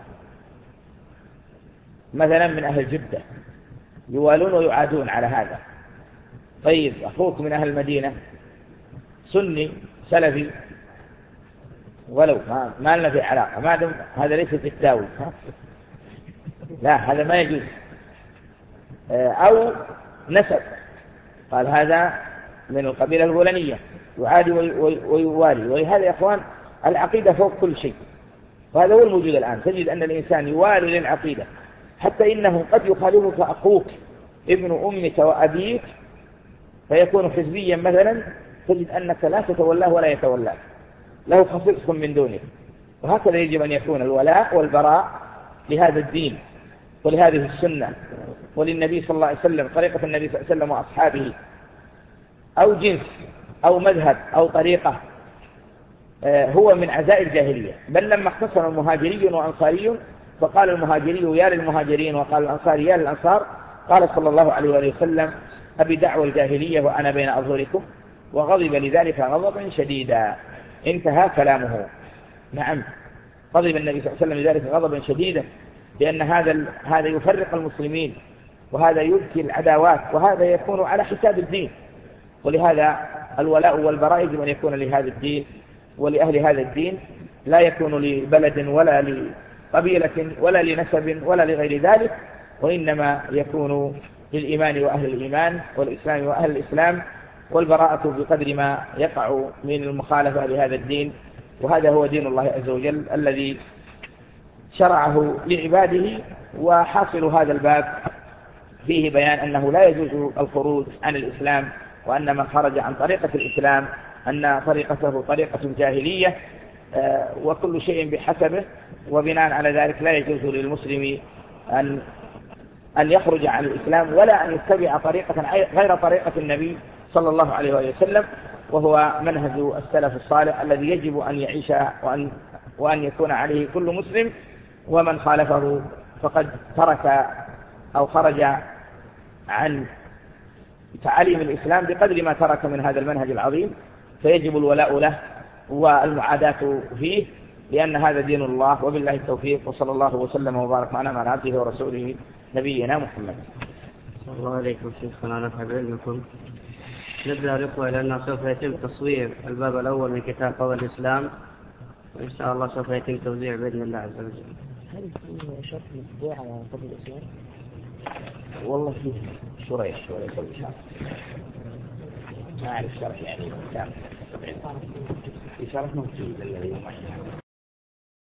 مثلا من أهل جدة، يوالون ويعادون على هذا. طيب أخوك من أهل المدينة سني سلفي، ولو ما لنا في علاقة، ما دام هذا ليس في التاوي، لا هذا ما يجوز. أو نسب، قال هذا من القبيلة الفلانية، يعادي ويوالي. ولهذا يا إخوان العقيدة فوق كل شيء، وهذا هو الموجود الآن. تجد أن الإنسان يوالي للعقيدة، حتى إنه قد يخالفك أخوك ابن أمك وأبيك فيكون حزبيا مثلا، تجد أنك لا تتولاه ولا يتولاك، له خصيصكم من دونه. وهكذا يجب أن يكون الولاء والبراء لهذا الدين ولهذه السنة وللنبي صلى الله عليه وسلم، طريقة النبي صلى الله عليه وسلم وأصحابه، أو جنس أو مذهب أو طريقة هو من عزاء الجاهلية. بل لما اختصر المهاجري وأنصاري فقال المهاجري يا للمهاجرين وقال الأنصاري يا للأنصار، قال صلى الله عليه وآله وسلم: أبي دعوى الجاهلية وأنا بين أظهركم، وغضب لذلك غضبا شديدا. انتهى كلامه. نعم، غضب النبي صلى الله عليه وسلم لذلك غضبا شديدا، لأن هذا يفرق المسلمين، وهذا يبكي العداوات، وهذا يكون على حساب الدين. ولهذا الولاء والبراء يجب أن يكون لهذا الدين ولأهل هذا الدين، لا يكون لبلد ولا لقبيلة ولا لنسب ولا لغير ذلك، وإنما يكون للإيمان وأهل الإيمان، والإسلام وأهل الإسلام، والبراءة بقدر ما يقع من المخالفة لهذا الدين. وهذا هو دين الله عز وجل الذي شرعه لعباده. وحاصل هذا الباب فيه بيان أنه لا يجوز الخروج عن الإسلام، وأن من خرج عن طريقة الإسلام أن طريقته طريقة جاهلية، وكل شيء بحسبه. وبناء على ذلك لا يجوز للمسلم أن يخرج عن الإسلام ولا أن يتبع طريقة غير طريقة النبي صلى الله عليه وسلم، وهو منهج السلف الصالح الذي يجب أن يعيش وأن يكون عليه كل مسلم. ومن خالفه فقد ترك أو خرج عن تعاليم الإسلام بقدر ما ترك من هذا المنهج العظيم، فيجب الولاء له والمعاداة فيه، لأن هذا دين الله. وبالله التوفيق، وصلى الله وسلم وبارك معنا على عبده ورسوله نبينا محمد. صلى الله عليكم شيخنا، نفع بعلمكم. نبدأ الإخوة لأنه سوف يتم تصوير الباب الأول من كتاب فضل الإسلام، وإن شاء الله سوف يتم توزيع بإذن الله عز وجل. هل في شرح مطبوع على فضل الإسلام؟ والله فيه شريح ما أعرف شرح يعني كامل. في شرح موجود الذي